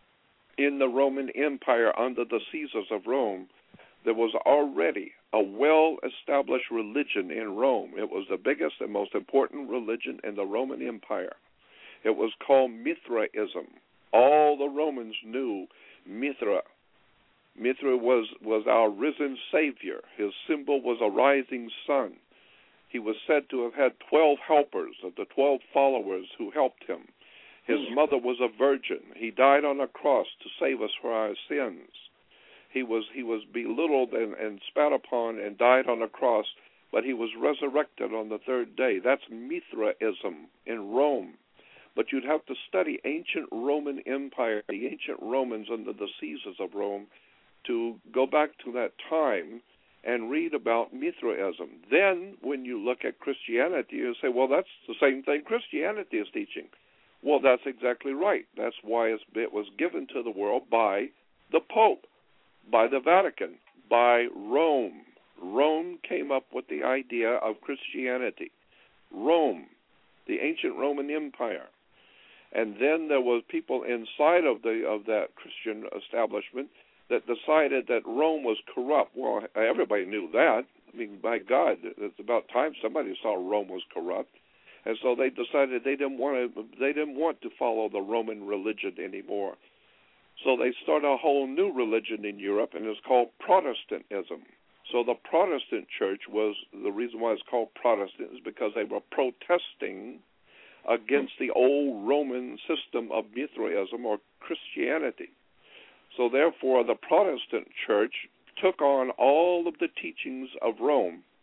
in the Roman Empire under the Caesars of Rome, there was already a well-established religion in Rome. It was the biggest and most important religion in the Roman Empire. It was called Mithraism. All the Romans knew Mithra. Mithra was our risen Savior. His symbol was a rising sun. He was said to have had 12 helpers of the 12 followers who helped him. His mother was a virgin. He died on a cross to save us for our sins. He was belittled and spat upon and died on a cross, but he was resurrected on the 3rd day. That's Mithraism in Rome. But you'd have to study ancient Roman Empire, the ancient Romans under the Caesars of Rome, to go back to that time and read about Mithraism. Then when you look at Christianity, you say, well, that's the same thing Christianity is teaching. Well, that's exactly right. That's why it was given to the world by the Pope, by the Vatican, by Rome. Rome came up with the idea of Christianity. Rome, the ancient Roman Empire. And then there was people inside of that Christian establishment that decided that Rome was corrupt. Well, everybody knew that. I mean, by God, it's about time somebody saw Rome was corrupt. And so they decided they didn't want to follow the Roman religion anymore. So they started a whole new religion in Europe, and it's called Protestantism. So the Protestant church was, the reason why it's called Protestant is because they were protesting against the old Roman system of Mithraism or Christianity. So therefore, the Protestant church took on all of the teachings of Rome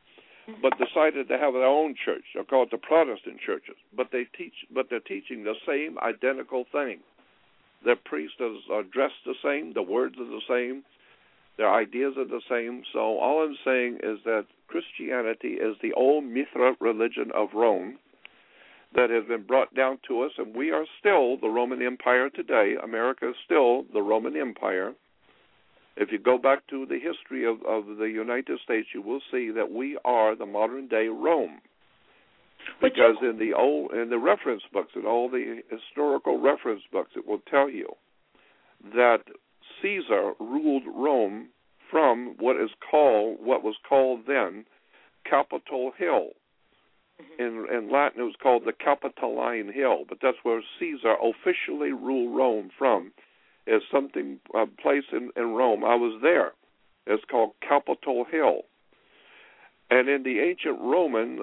but decided to have their own church. They're called the Protestant churches, but they're teaching the same identical thing. Their priests are dressed the same, the words are the same, their ideas are the same. So all I'm saying is that Christianity is the old Mithra religion of Rome that has been brought down to us, and we are still the Roman Empire today. America is still the Roman Empire. If you go back to the history of the United States, you will see that we are the modern-day Rome. Because in the reference books, in all the historical reference books, it will tell you that Caesar ruled Rome from what was called then Capitol Hill. In Latin, it was called the Capitoline Hill, but that's where Caesar officially ruled Rome from. Is something a place in Rome. I was there. It's called Capitol Hill. And in the ancient Roman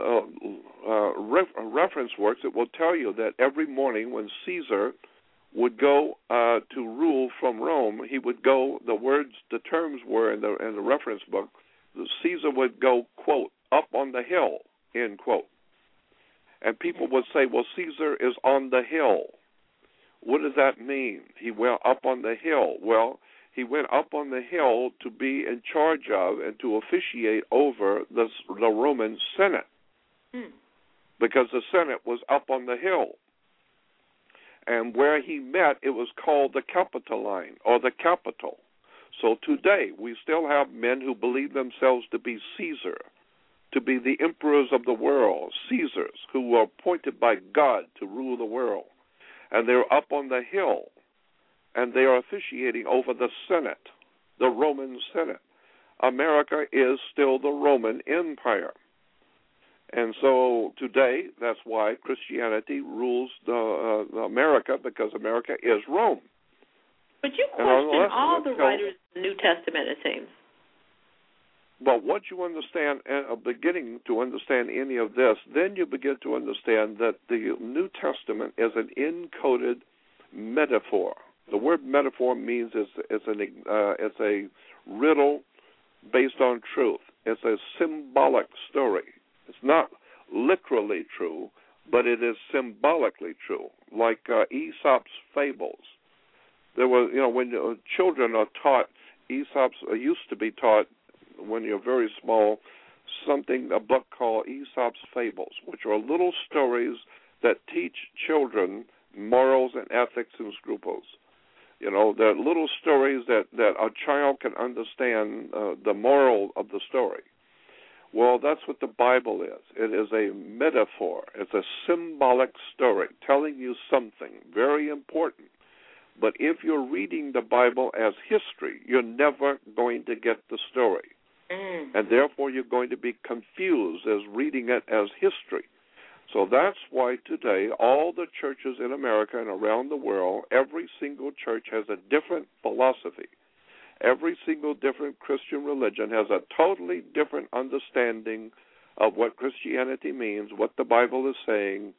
reference works, it will tell you that every morning when Caesar would go to rule from Rome, he would go. The terms were in the reference book. Caesar would go, quote, up on the hill, end quote. And people would say, well, Caesar is on the hill. What does that mean? He went up on the hill. Well, he went up on the hill to be in charge of and to officiate over the Roman Senate, because the Senate was up on the hill. And where he met, it was called the Capitoline, or the Capitol. So today, we still have men who believe themselves to be Caesar, to be the emperors of the world, Caesars, who were appointed by God to rule the world. And they're up on the hill, and they are officiating over the Senate, the Roman Senate. America is still the Roman Empire. And so today, that's why Christianity rules America, because America is Rome. But you question all the writers of the New Testament, it seems. But once you understand, beginning to understand any of this, then you begin to understand that the New Testament is an encoded metaphor. The word metaphor means it's a riddle based on truth. It's a symbolic story. It's not literally true, but it is symbolically true, like Aesop's fables. There was, when children are taught, Aesop's used to be taught when you're very small, a book called Aesop's Fables, which are little stories that teach children morals and ethics and scruples. They're little stories that a child can understand the moral of the story. Well, that's what the Bible is. It is a metaphor. It's a symbolic story telling you something very important. But if you're reading the Bible as history, you're never going to get the story. And therefore, you're going to be confused as reading it as history. So that's why today all the churches in America and around the world, every single church has a different philosophy. Every single different Christian religion has a totally different understanding of what Christianity means, what the Bible is saying.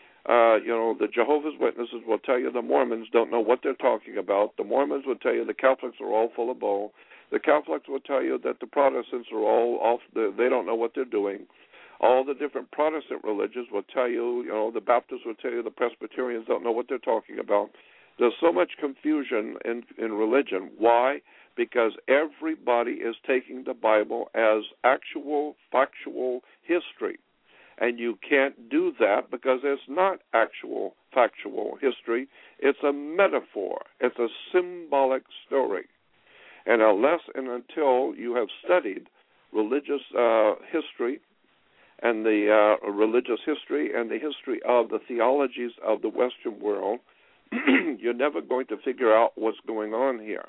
The Jehovah's Witnesses will tell you the Mormons don't know what they're talking about. The Mormons will tell you the Catholics are all full of bull. The Catholics will tell you that the Protestants are all off. They don't know what they're doing. All the different Protestant religions will tell you, the Baptists will tell you the Presbyterians don't know what they're talking about. There's so much confusion in religion. Why? Because everybody is taking the Bible as actual, factual history. And you can't do that because it's not actual, factual history. It's a metaphor. It's a symbolic story. And unless and until you have studied religious history and the religious history and the history of the theologies of the Western world, you're never going to figure out what's going on here.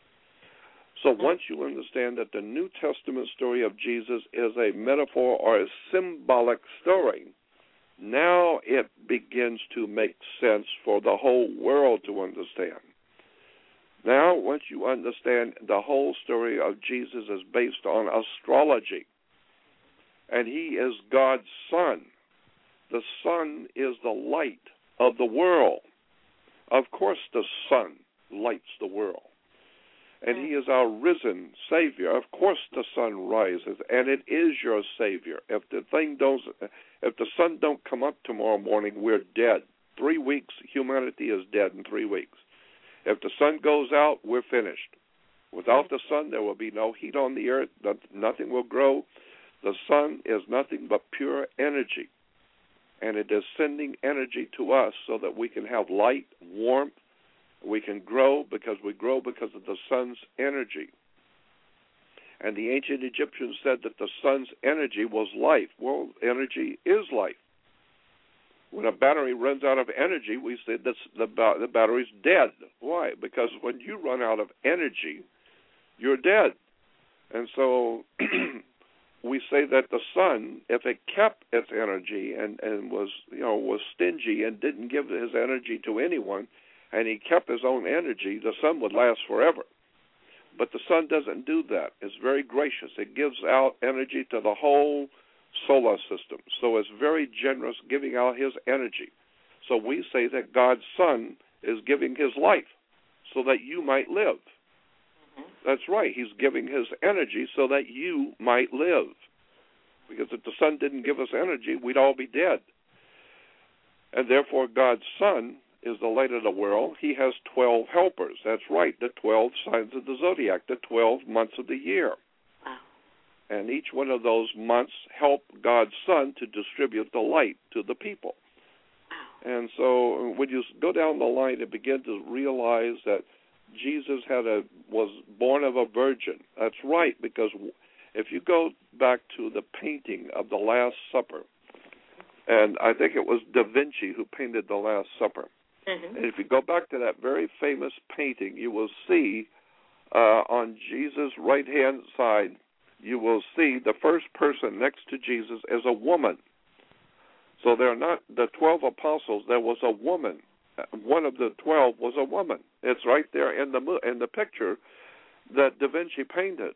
So once you understand that the New Testament story of Jesus is a metaphor or a symbolic story, now it begins to make sense for the whole world to understand. Now, once you understand the whole story of Jesus is based on astrology, and he is God's Son. The sun is the light of the world. Of course the sun lights the world. and He is our risen Savior. Of course the sun rises, and it is your Savior. If the sun don't come up tomorrow morning, we're dead. 3 weeks, humanity is dead in 3 weeks. If the sun goes out, we're finished. Without the sun, there will be no heat on the earth. Nothing will grow. The sun is nothing but pure energy, and it is sending energy to us so that we can have light, warmth. We can grow because of the sun's energy. And the ancient Egyptians said that the sun's energy was life. Well, energy is life. When a battery runs out of energy, we say that the battery's dead. Why? Because when you run out of energy, you're dead. And so we say that the sun, if it kept its energy and was stingy and didn't give his energy to anyone, and he kept his own energy, the sun would last forever. But the sun doesn't do that. It's very gracious. It gives out energy to the whole solar system. So it's very generous, giving out his energy. So we say that God's Son is giving his life so that you might live. That's right. He's giving his energy so that you might live. Because if the sun didn't give us energy, we'd all be dead. And therefore, God's Son is the light of the world. He has 12 helpers. That's right, the 12 signs of the zodiac, the 12 months of the year. Wow. And each one of those months help God's Son to distribute the light to the people. Wow. And so when you go down the line and begin to realize that Jesus was born of a virgin. That's right, because if you go back to the painting of the Last Supper, and I think it was Da Vinci who painted the Last Supper. Mm-hmm. And if you go back to that very famous painting, you will see on Jesus' right-hand side, you will see the first person next to Jesus is a woman. So they're not the 12 apostles. There was a woman. One of the 12 was a woman. It's right there in the picture that Da Vinci painted.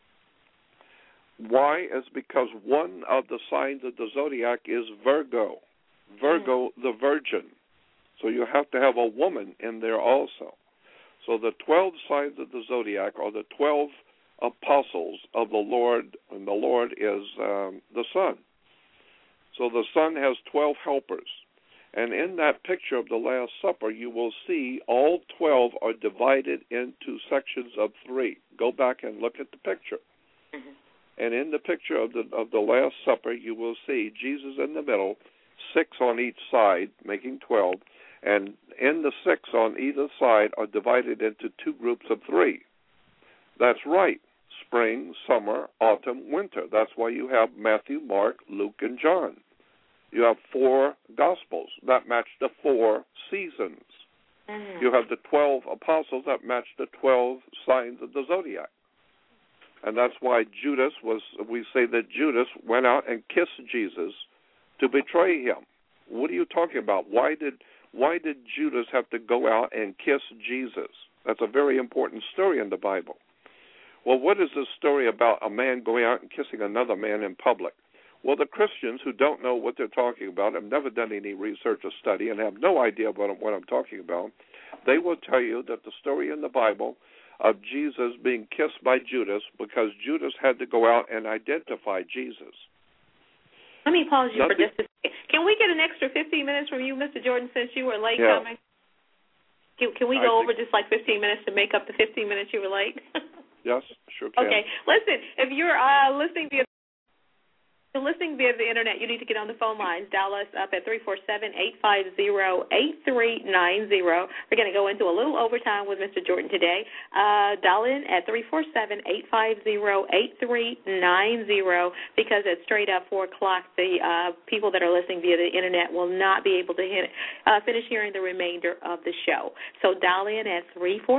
Why? It's because one of the signs of the zodiac is Virgo. Virgo, the virgin. So you have to have a woman in there also. So the 12 signs of the zodiac are the 12 apostles of the Lord, and the Lord is the Son. So the Son has 12 helpers. And in that picture of the Last Supper, you will see all 12 are divided into sections of 3. Go back and look at the picture. Mm-hmm. And in the picture of the Last Supper, you will see Jesus in the middle, 6 on each side, making 12. And in the 6 on either side are divided into 2 groups of 3. That's right. Spring, summer, autumn, winter. That's why you have Matthew, Mark, Luke, and John. You have 4 Gospels that match the 4 seasons. Mm-hmm. You have the 12 apostles that match the 12 signs of the zodiac. And that's why we say that Judas went out and kissed Jesus to betray him. What are you talking about? Why did Judas have to go out and kiss Jesus? That's a very important story in the Bible. Well, what is this story about a man going out and kissing another man in public? Well, the Christians who don't know what they're talking about, have never done any research or study, and have no idea what I'm talking about, they will tell you that the story in the Bible of Jesus being kissed by Judas because Judas had to go out and identify Jesus. Let me pause you for just a second. Can we get an extra 15 minutes from you, Mr. Jordan, since you were late coming? Can we go over just like 15 minutes to make up the 15 minutes you were late? Yes, sure can. Okay. Listen, if you're listening via the internet, you need to get on the phone lines. Dial us up at 347-850-8390. We're going to go into a little overtime with Mr. Jordan today. Dial in at 347-850-8390 because at straight up 4 o'clock, the people that are listening via the internet will not be able to finish hearing the remainder of the show. So dial in at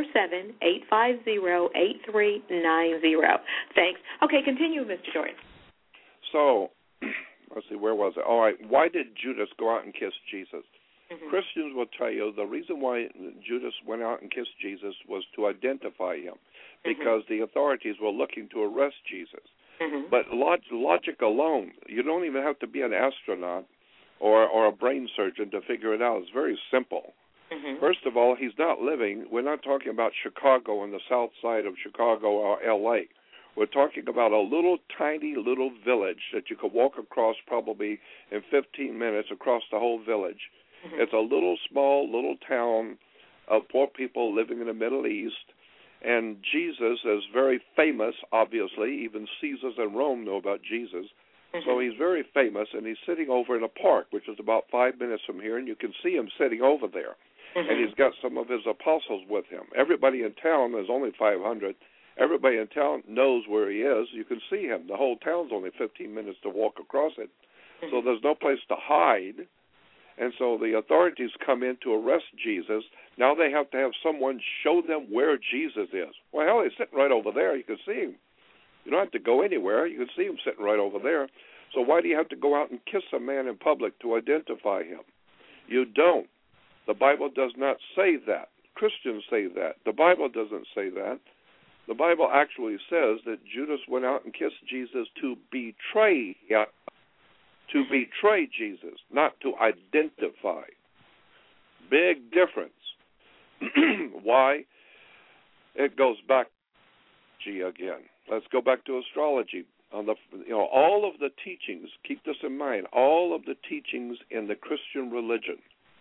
347-850-8390. Thanks. Okay, continue, Mr. Jordan. So, let's see, where was it? All right, why did Judas go out and kiss Jesus? Mm-hmm. Christians will tell you the reason why Judas went out and kissed Jesus was to identify him because the authorities were looking to arrest Jesus. Mm-hmm. But logic alone, you don't even have to be an astronaut or a brain surgeon to figure it out. It's very simple. Mm-hmm. First of all, he's not living, we're not talking about Chicago and the south side of Chicago or L.A. We're talking about a little tiny little village that you could walk across probably in 15 minutes across the whole village. Mm-hmm. It's a little small little town of poor people living in the Middle East. And Jesus is very famous, obviously. Even Caesars in Rome know about Jesus. Mm-hmm. So he's very famous, and he's sitting over in a park, which is about 5 minutes from here, and you can see him sitting over there. Mm-hmm. And he's got some of his apostles with him. Everybody in town, there's only 500. Everybody in town knows where he is. You can see him. The whole town's only 15 minutes to walk across it. Mm-hmm. So there's no place to hide. And so the authorities come in to arrest Jesus. Now they have to have someone show them where Jesus is. Well, hell, he's sitting right over there. You can see him. You don't have to go anywhere. You can see him sitting right over there. So why do you have to go out and kiss a man in public to identify him? You don't. The Bible does not say that. Christians say that. The Bible doesn't say that. The Bible actually says that Judas went out and kissed Jesus to betray him. To betray Jesus, not to identify. Big difference. Why? It goes back to again. Let's go back to astrology. All of the teachings, keep this in mind, all of the teachings in the Christian religion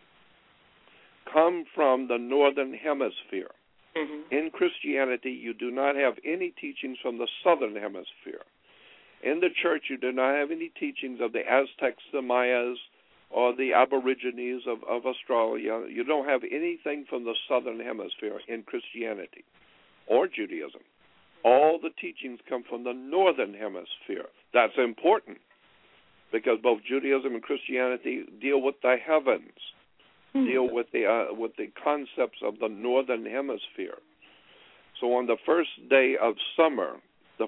come from the northern hemisphere. Mm-hmm. In Christianity, you do not have any teachings from the southern hemisphere. In the church, you do not have any teachings of the Aztecs, the Mayas, or the Aborigines of Australia. You don't have anything from the southern hemisphere in Christianity or Judaism. All the teachings come from the northern hemisphere. That's important because both Judaism and Christianity deal with the heavens, deal with the concepts of the northern hemisphere. So on the first day of summer, the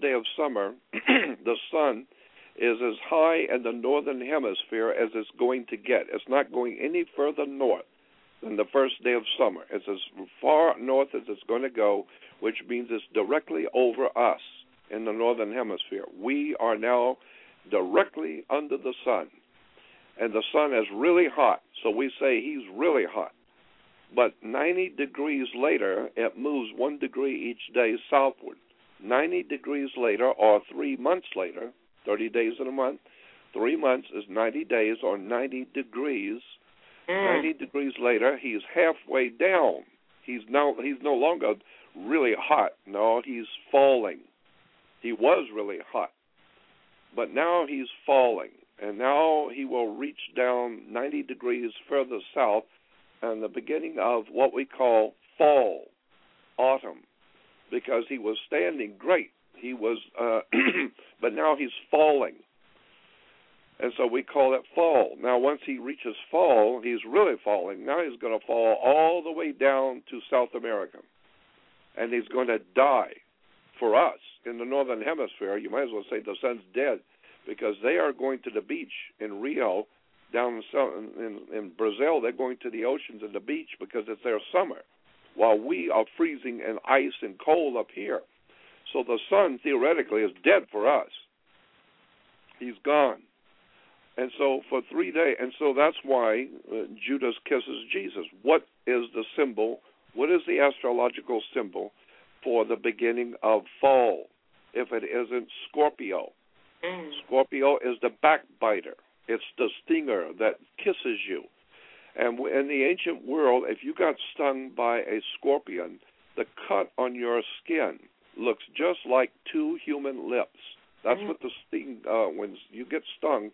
sun is as high in the northern hemisphere as it's going to get. It's not going any further north than the first day of summer. It's as far north as it's going to go, which means it's directly over us in the northern hemisphere. We are now directly under the sun, and the sun is really hot, so we say he's really hot. But 90 degrees later, it moves 1 degree each day southward. 90 degrees later, or 3 months later, 30 days in a month, 3 months is 90 days or 90 degrees. 90 degrees later, he's halfway down. He's no longer really hot. No, he's falling. He was really hot, but now he's falling, and now he will reach down 90 degrees further south, and the beginning of what we call fall, autumn. Because he was standing great. He was, but now he's falling. And so we call it fall. Now, once he reaches fall, he's really falling. Now he's going to fall all the way down to South America. And he's going to die. For us, in the northern hemisphere, you might as well say the sun's dead, because they are going to the beach in Rio, down in Brazil. They're going to the oceans and the beach because it's their summer, while we are freezing in ice and cold up here. So the sun, theoretically, is dead for us. He's gone. And so for 3 days, and so that's why Judas kisses Jesus. What is the symbol? What is the astrological symbol for the beginning of fall, if it isn't Scorpio? Scorpio is the backbiter. It's the stinger that kisses you. And in the ancient world, if you got stung by a scorpion, the cut on your skin looks just like 2 human lips. That's what the sting, when you get stung,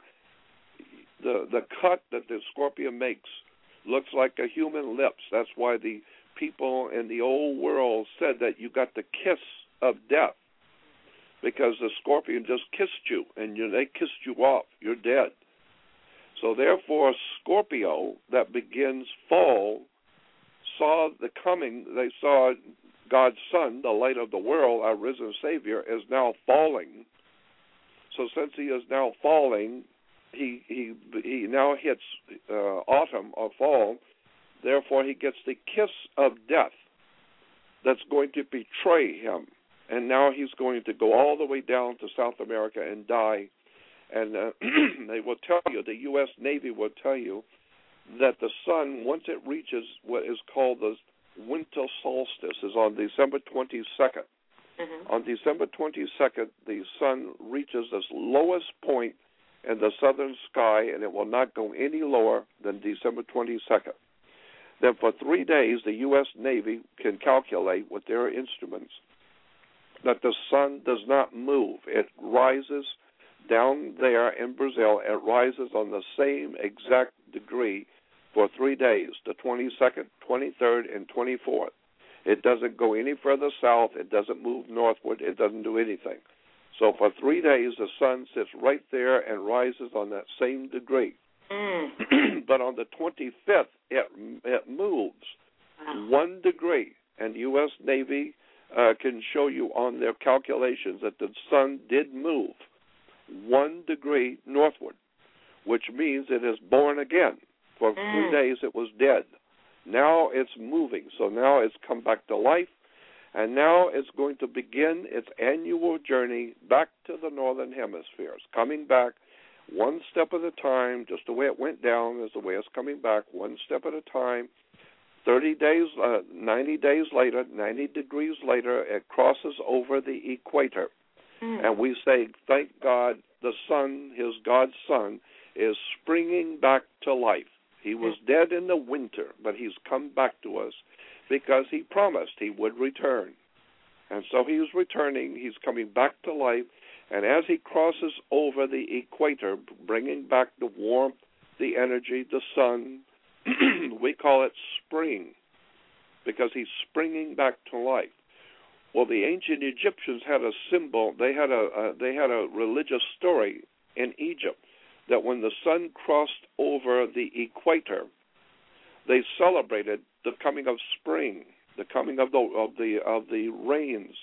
the cut that the scorpion makes looks like a human lips. That's why the people in the old world said that you got the kiss of death, because the scorpion just kissed you, and they kissed you off. You're dead. So therefore, Scorpio, that begins fall, saw the coming. They saw God's Son, the light of the world, our risen Savior, is now falling. So since he is now falling, he now hits autumn or fall. Therefore, he gets the kiss of death that's going to betray him. And now he's going to go all the way down to South America and die. And they will tell you, the U.S. Navy will tell you, that the sun, once it reaches what is called the winter solstice, is on December 22nd. Mm-hmm. On December 22nd, the sun reaches its lowest point in the southern sky, and it will not go any lower than December 22nd. Then for 3 days, the U.S. Navy can calculate with their instruments that the sun does not move. It rises down there in Brazil. It rises on the same exact degree for 3 days, the 22nd, 23rd, and 24th. It doesn't go any further south. It doesn't move northward. It doesn't do anything. So for 3 days, the sun sits right there and rises on that same degree. But on the 25th, it moves 1 degree, and the U.S. Navy can show you on their calculations that the sun did move 1 degree northward, which means it is born again. For 3 days, it was dead. Now it's moving, so now it's come back to life, and now it's going to begin its annual journey back to the northern hemisphere. It's coming back 1 step at a time. Just the way it went down is the way it's coming back, 1 step at a time. 90 days later, 90 degrees later, it crosses over the equator. And we say, thank God, the sun, his God's son, is springing back to life. He was dead in the winter, but he's come back to us because he promised he would return. And so he's returning. He's coming back to life. And as he crosses over the equator, bringing back the warmth, the energy, the sun, we call it spring because he's springing back to life. Well, the ancient Egyptians had a symbol. They had a religious story in Egypt that when the sun crossed over the equator, they celebrated the coming of spring, the coming of the rains,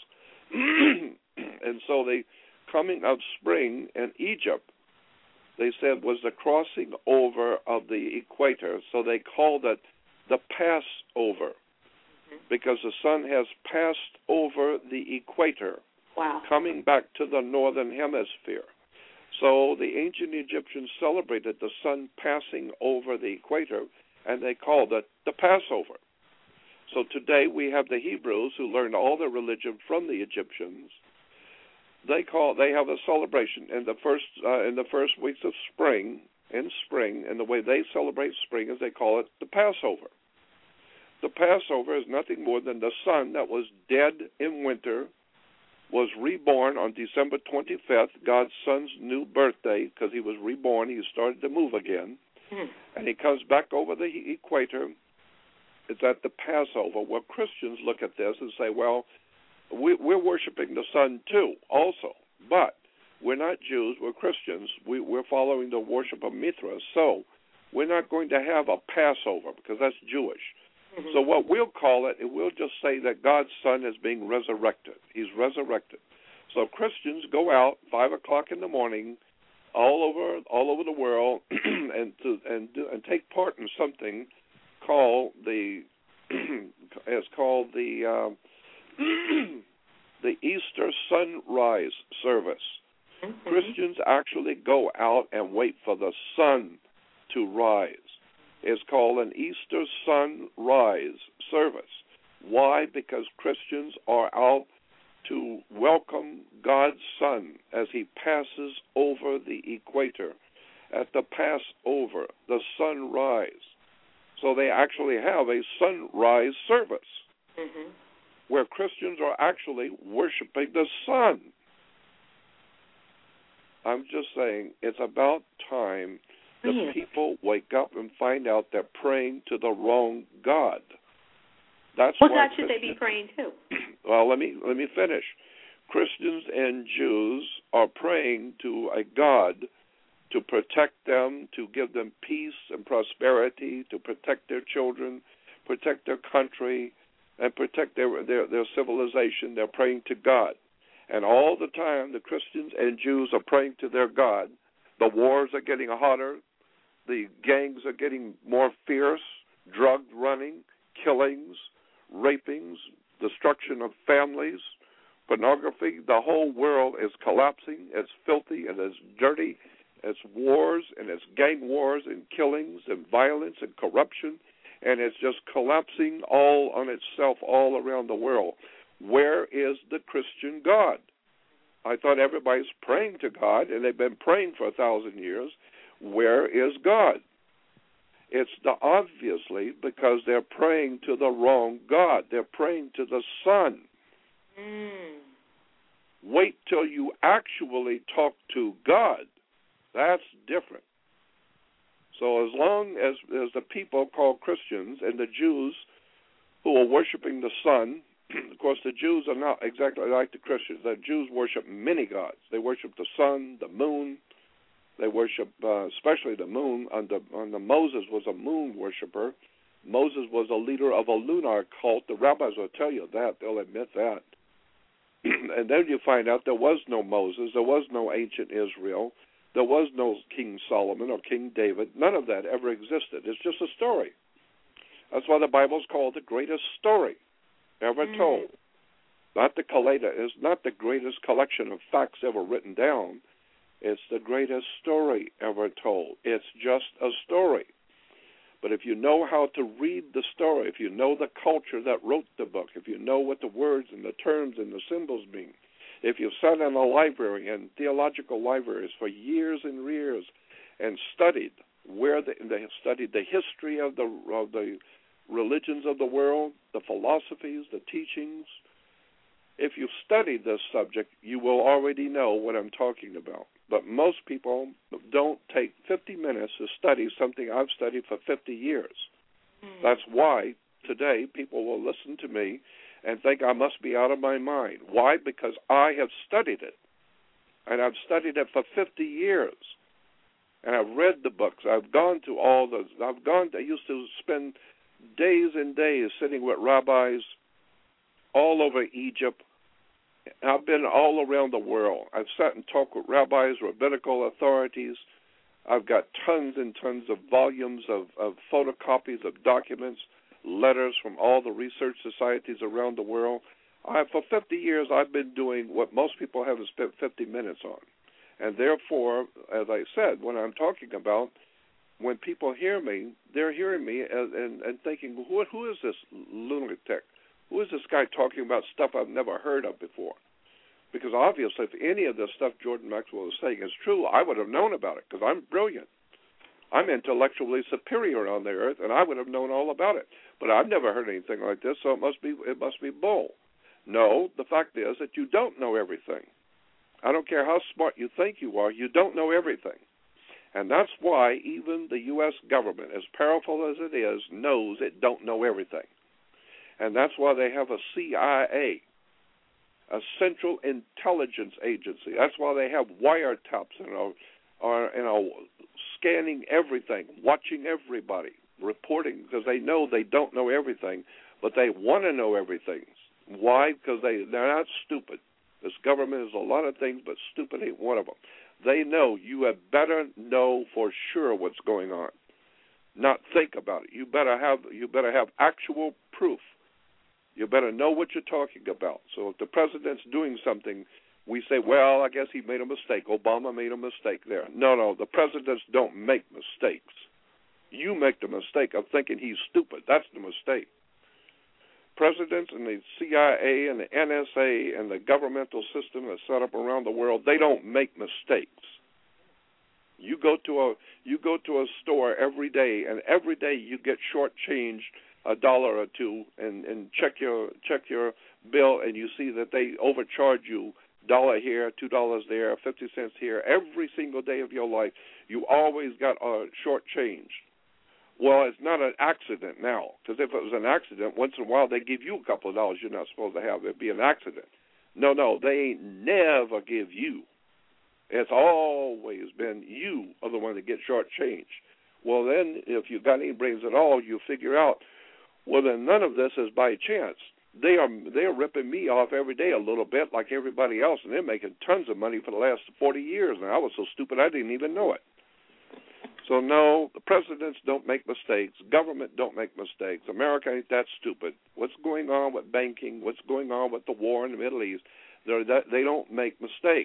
and so the coming of spring in Egypt, they said, was the crossing over of the equator. So they called it the Passover, because the sun has passed over the equator, coming back to the northern hemisphere. So the ancient Egyptians celebrated the sun passing over the equator, and they called it the Passover. So today we have the Hebrews who learned all their religion from the Egyptians. They have a celebration in the first weeks of spring, and the way they celebrate spring is they call it the Passover. The Passover is nothing more than the sun that was dead in winter was reborn on December 25th, God's son's new birthday, because he was reborn. He started to move again. And he comes back over the equator. It's at the Passover. Well, Christians look at this and say, well, we're worshiping the sun too, also. But we're not Jews. We're Christians. We're following the worship of Mithra. So we're not going to have a Passover because that's Jewish. So what we'll call it, we'll just say that God's son is being resurrected. He's resurrected. So Christians go out 5 o'clock in the morning, all over the world, and take part in something called the Easter sunrise service. Christians actually go out and wait for the sun to rise. It's called an Easter sunrise service. Why? Because Christians are out to welcome God's Son as he passes over the equator at the Passover, the sunrise. So they actually have a sunrise service where Christians are actually worshiping the sun. I'm just saying it's about time the people wake up and find out they're praying to the wrong God. That's what God should they be praying to? Well, let me finish. Christians and Jews are praying to a God to protect them, to give them peace and prosperity, to protect their children, protect their country, and protect their civilization. They're praying to God. And all the time, the Christians and Jews are praying to their God. The wars are getting hotter. The gangs are getting more fierce. Drug running, killings, rapings, destruction of families, pornography. The whole world is collapsing. It's filthy and it's dirty. It's wars, and it's gang wars and killings and violence and corruption, and it's just collapsing all on itself all around the world. Where is the Christian God? I thought everybody's praying to God, and they've been praying for 1,000 years. Where is God? It's obviously because they're praying to the wrong God. They're praying to the sun. Wait till you actually talk to God. That's different. So as long as the people called Christians and the Jews who are worshiping the sun, of course the Jews are not exactly like the Christians. The Jews worship many gods. They worship the sun, the moon. They worship especially the moon. Moses was a moon worshiper. Moses was a leader of a lunar cult. The rabbis will tell you that. They'll admit that. And then you find out there was no Moses. There was no ancient Israel. There was no King Solomon or King David. None of that ever existed. It's just a story. That's why the Bible's called the greatest story ever told. It's not the greatest collection of facts ever written down. It's the greatest story ever told. It's just a story. But if you know how to read the story, if you know the culture that wrote the book, if you know what the words and the terms and the symbols mean, if you've sat in a library and theological libraries for years and years and studied they studied the history of the religions of the world, the philosophies, the teachings, if you've studied this subject, you will already know what I'm talking about. But most people don't take 50 minutes to study something I've studied for 50 years. That's why today people will listen to me and think I must be out of my mind. Why? Because I have studied it. And I've studied it for 50 years. And I've read the books. I've gone to all those. I used to spend days and days sitting with rabbis all over Egypt. I've been all around the world. I've sat and talked with rabbis, rabbinical authorities. I've got tons and tons of volumes of photocopies of documents, letters from all the research societies around the world. For 50 years, I've been doing what most people haven't spent 50 minutes on. And therefore, as I said, when I'm talking about, when people hear me, they're hearing me and thinking, who is this lunatic? Who is this guy talking about stuff I've never heard of before? Because obviously, if any of the stuff Jordan Maxwell is saying is true, I would have known about it because I'm brilliant. I'm intellectually superior on the earth, and I would have known all about it. But I've never heard anything like this, so it must be bull. No, the fact is that you don't know everything. I don't care how smart you think you are, you don't know everything. And that's why even the U.S. government, as powerful as it is, knows it don't know everything. And that's why they have a CIA, a Central Intelligence Agency. That's why they have wiretaps and scanning everything, watching everybody, reporting, because they know they don't know everything, but they want to know everything. Why? Because they're not stupid. This government is a lot of things, but stupid ain't one of them. They know you had better know for sure what's going on, not think about it. You better have actual proof. You better know what you're talking about. So if the president's doing something, we say, well, I guess he made a mistake. Obama made a mistake there. No, the presidents don't make mistakes. You make the mistake of thinking he's stupid. That's the mistake. Presidents and the CIA and the NSA and the governmental system that's set up around the world, they don't make mistakes. You go to a store every day, and every day you get shortchanged $1 or $2, and check your bill, and you see that they overcharge you $1 here, $2 there, 50 cents here. Every single day of your life, you always got shortchanged. Well, it's not an accident now, because if it was an accident, once in a while they give you a couple of dollars you're not supposed to have. It'd be an accident. No, they ain't never give you. It's always been you are the one that gets shortchanged. Well, then, if you've got any brains at all, you figure out, well, then none of this is by chance. They are ripping me off every day a little bit like everybody else, and they're making tons of money for the last 40 years. And I was so stupid I didn't even know it. So, no, the presidents don't make mistakes. Government don't make mistakes. America ain't that stupid. What's going on with banking, what's going on with the war in the Middle East, they don't make mistakes.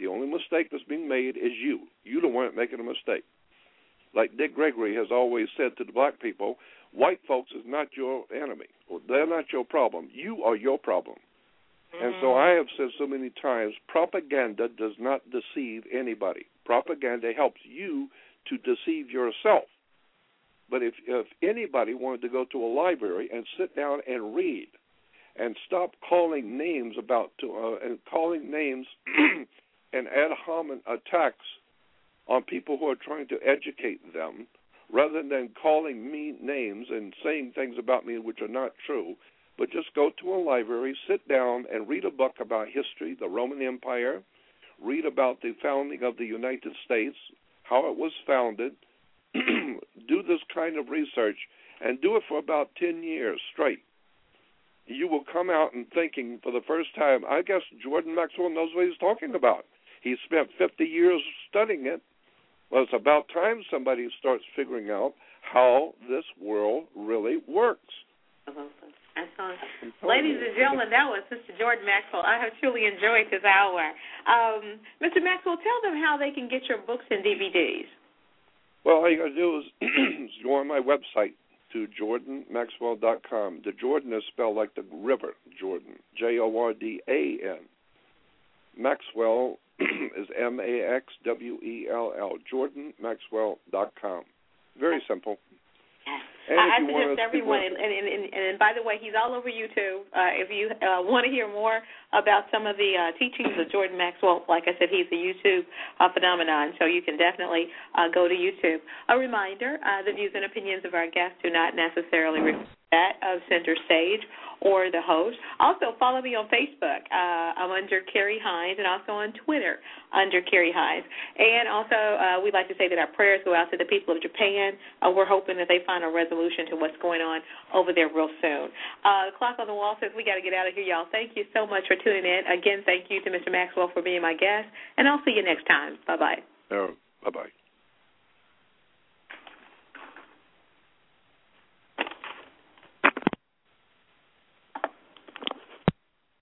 The only mistake that's being made is you. You're the one making a mistake. Like Dick Gregory has always said to the black people, white folks is not your enemy. They're not your problem. You are your problem. And so I have said so many times, propaganda does not deceive anybody. Propaganda helps you to deceive yourself. But if anybody wanted to go to a library and sit down and read and stop calling names and calling names and ad hominem attacks on people who are trying to educate them, rather than calling me names and saying things about me which are not true, but just go to a library, sit down, and read a book about history, the Roman Empire, read about the founding of the United States, how it was founded, do this kind of research, and do it for about 10 years straight. You will come out and thinking for the first time, I guess Jordan Maxwell knows what he's talking about. He spent 50 years studying it. Well, it's about time somebody starts figuring out how this world really works. Ladies and gentlemen, that was Mr. Jordan Maxwell. I have truly enjoyed this hour. Mr. Maxwell, tell them how they can get your books and DVDs. Well, all you got to do is go on my website to jordanmaxwell.com. The Jordan is spelled like the river Jordan, Jordan. Maxwell is Maxwell, jordanmaxwell.com. Very simple. I suggest everyone, and by the way, he's all over YouTube. If you want to hear more about some of the teachings of Jordan Maxwell, like I said, he's a YouTube phenomenon, so you can definitely go to YouTube. A reminder, the views and opinions of our guests do not necessarily reflect that of Center Stage or the host. Also, follow me on Facebook. I'm under Carrie Hines, and also on Twitter under Carrie Hines. And also, we'd like to say that our prayers go out to the people of Japan. We're hoping that they find a resolution to what's going on over there real soon. The clock on the wall says we got to get out of here, y'all. Thank you so much for tuning in. Again, thank you to Mr. Maxwell for being my guest, and I'll see you next time. Bye-bye.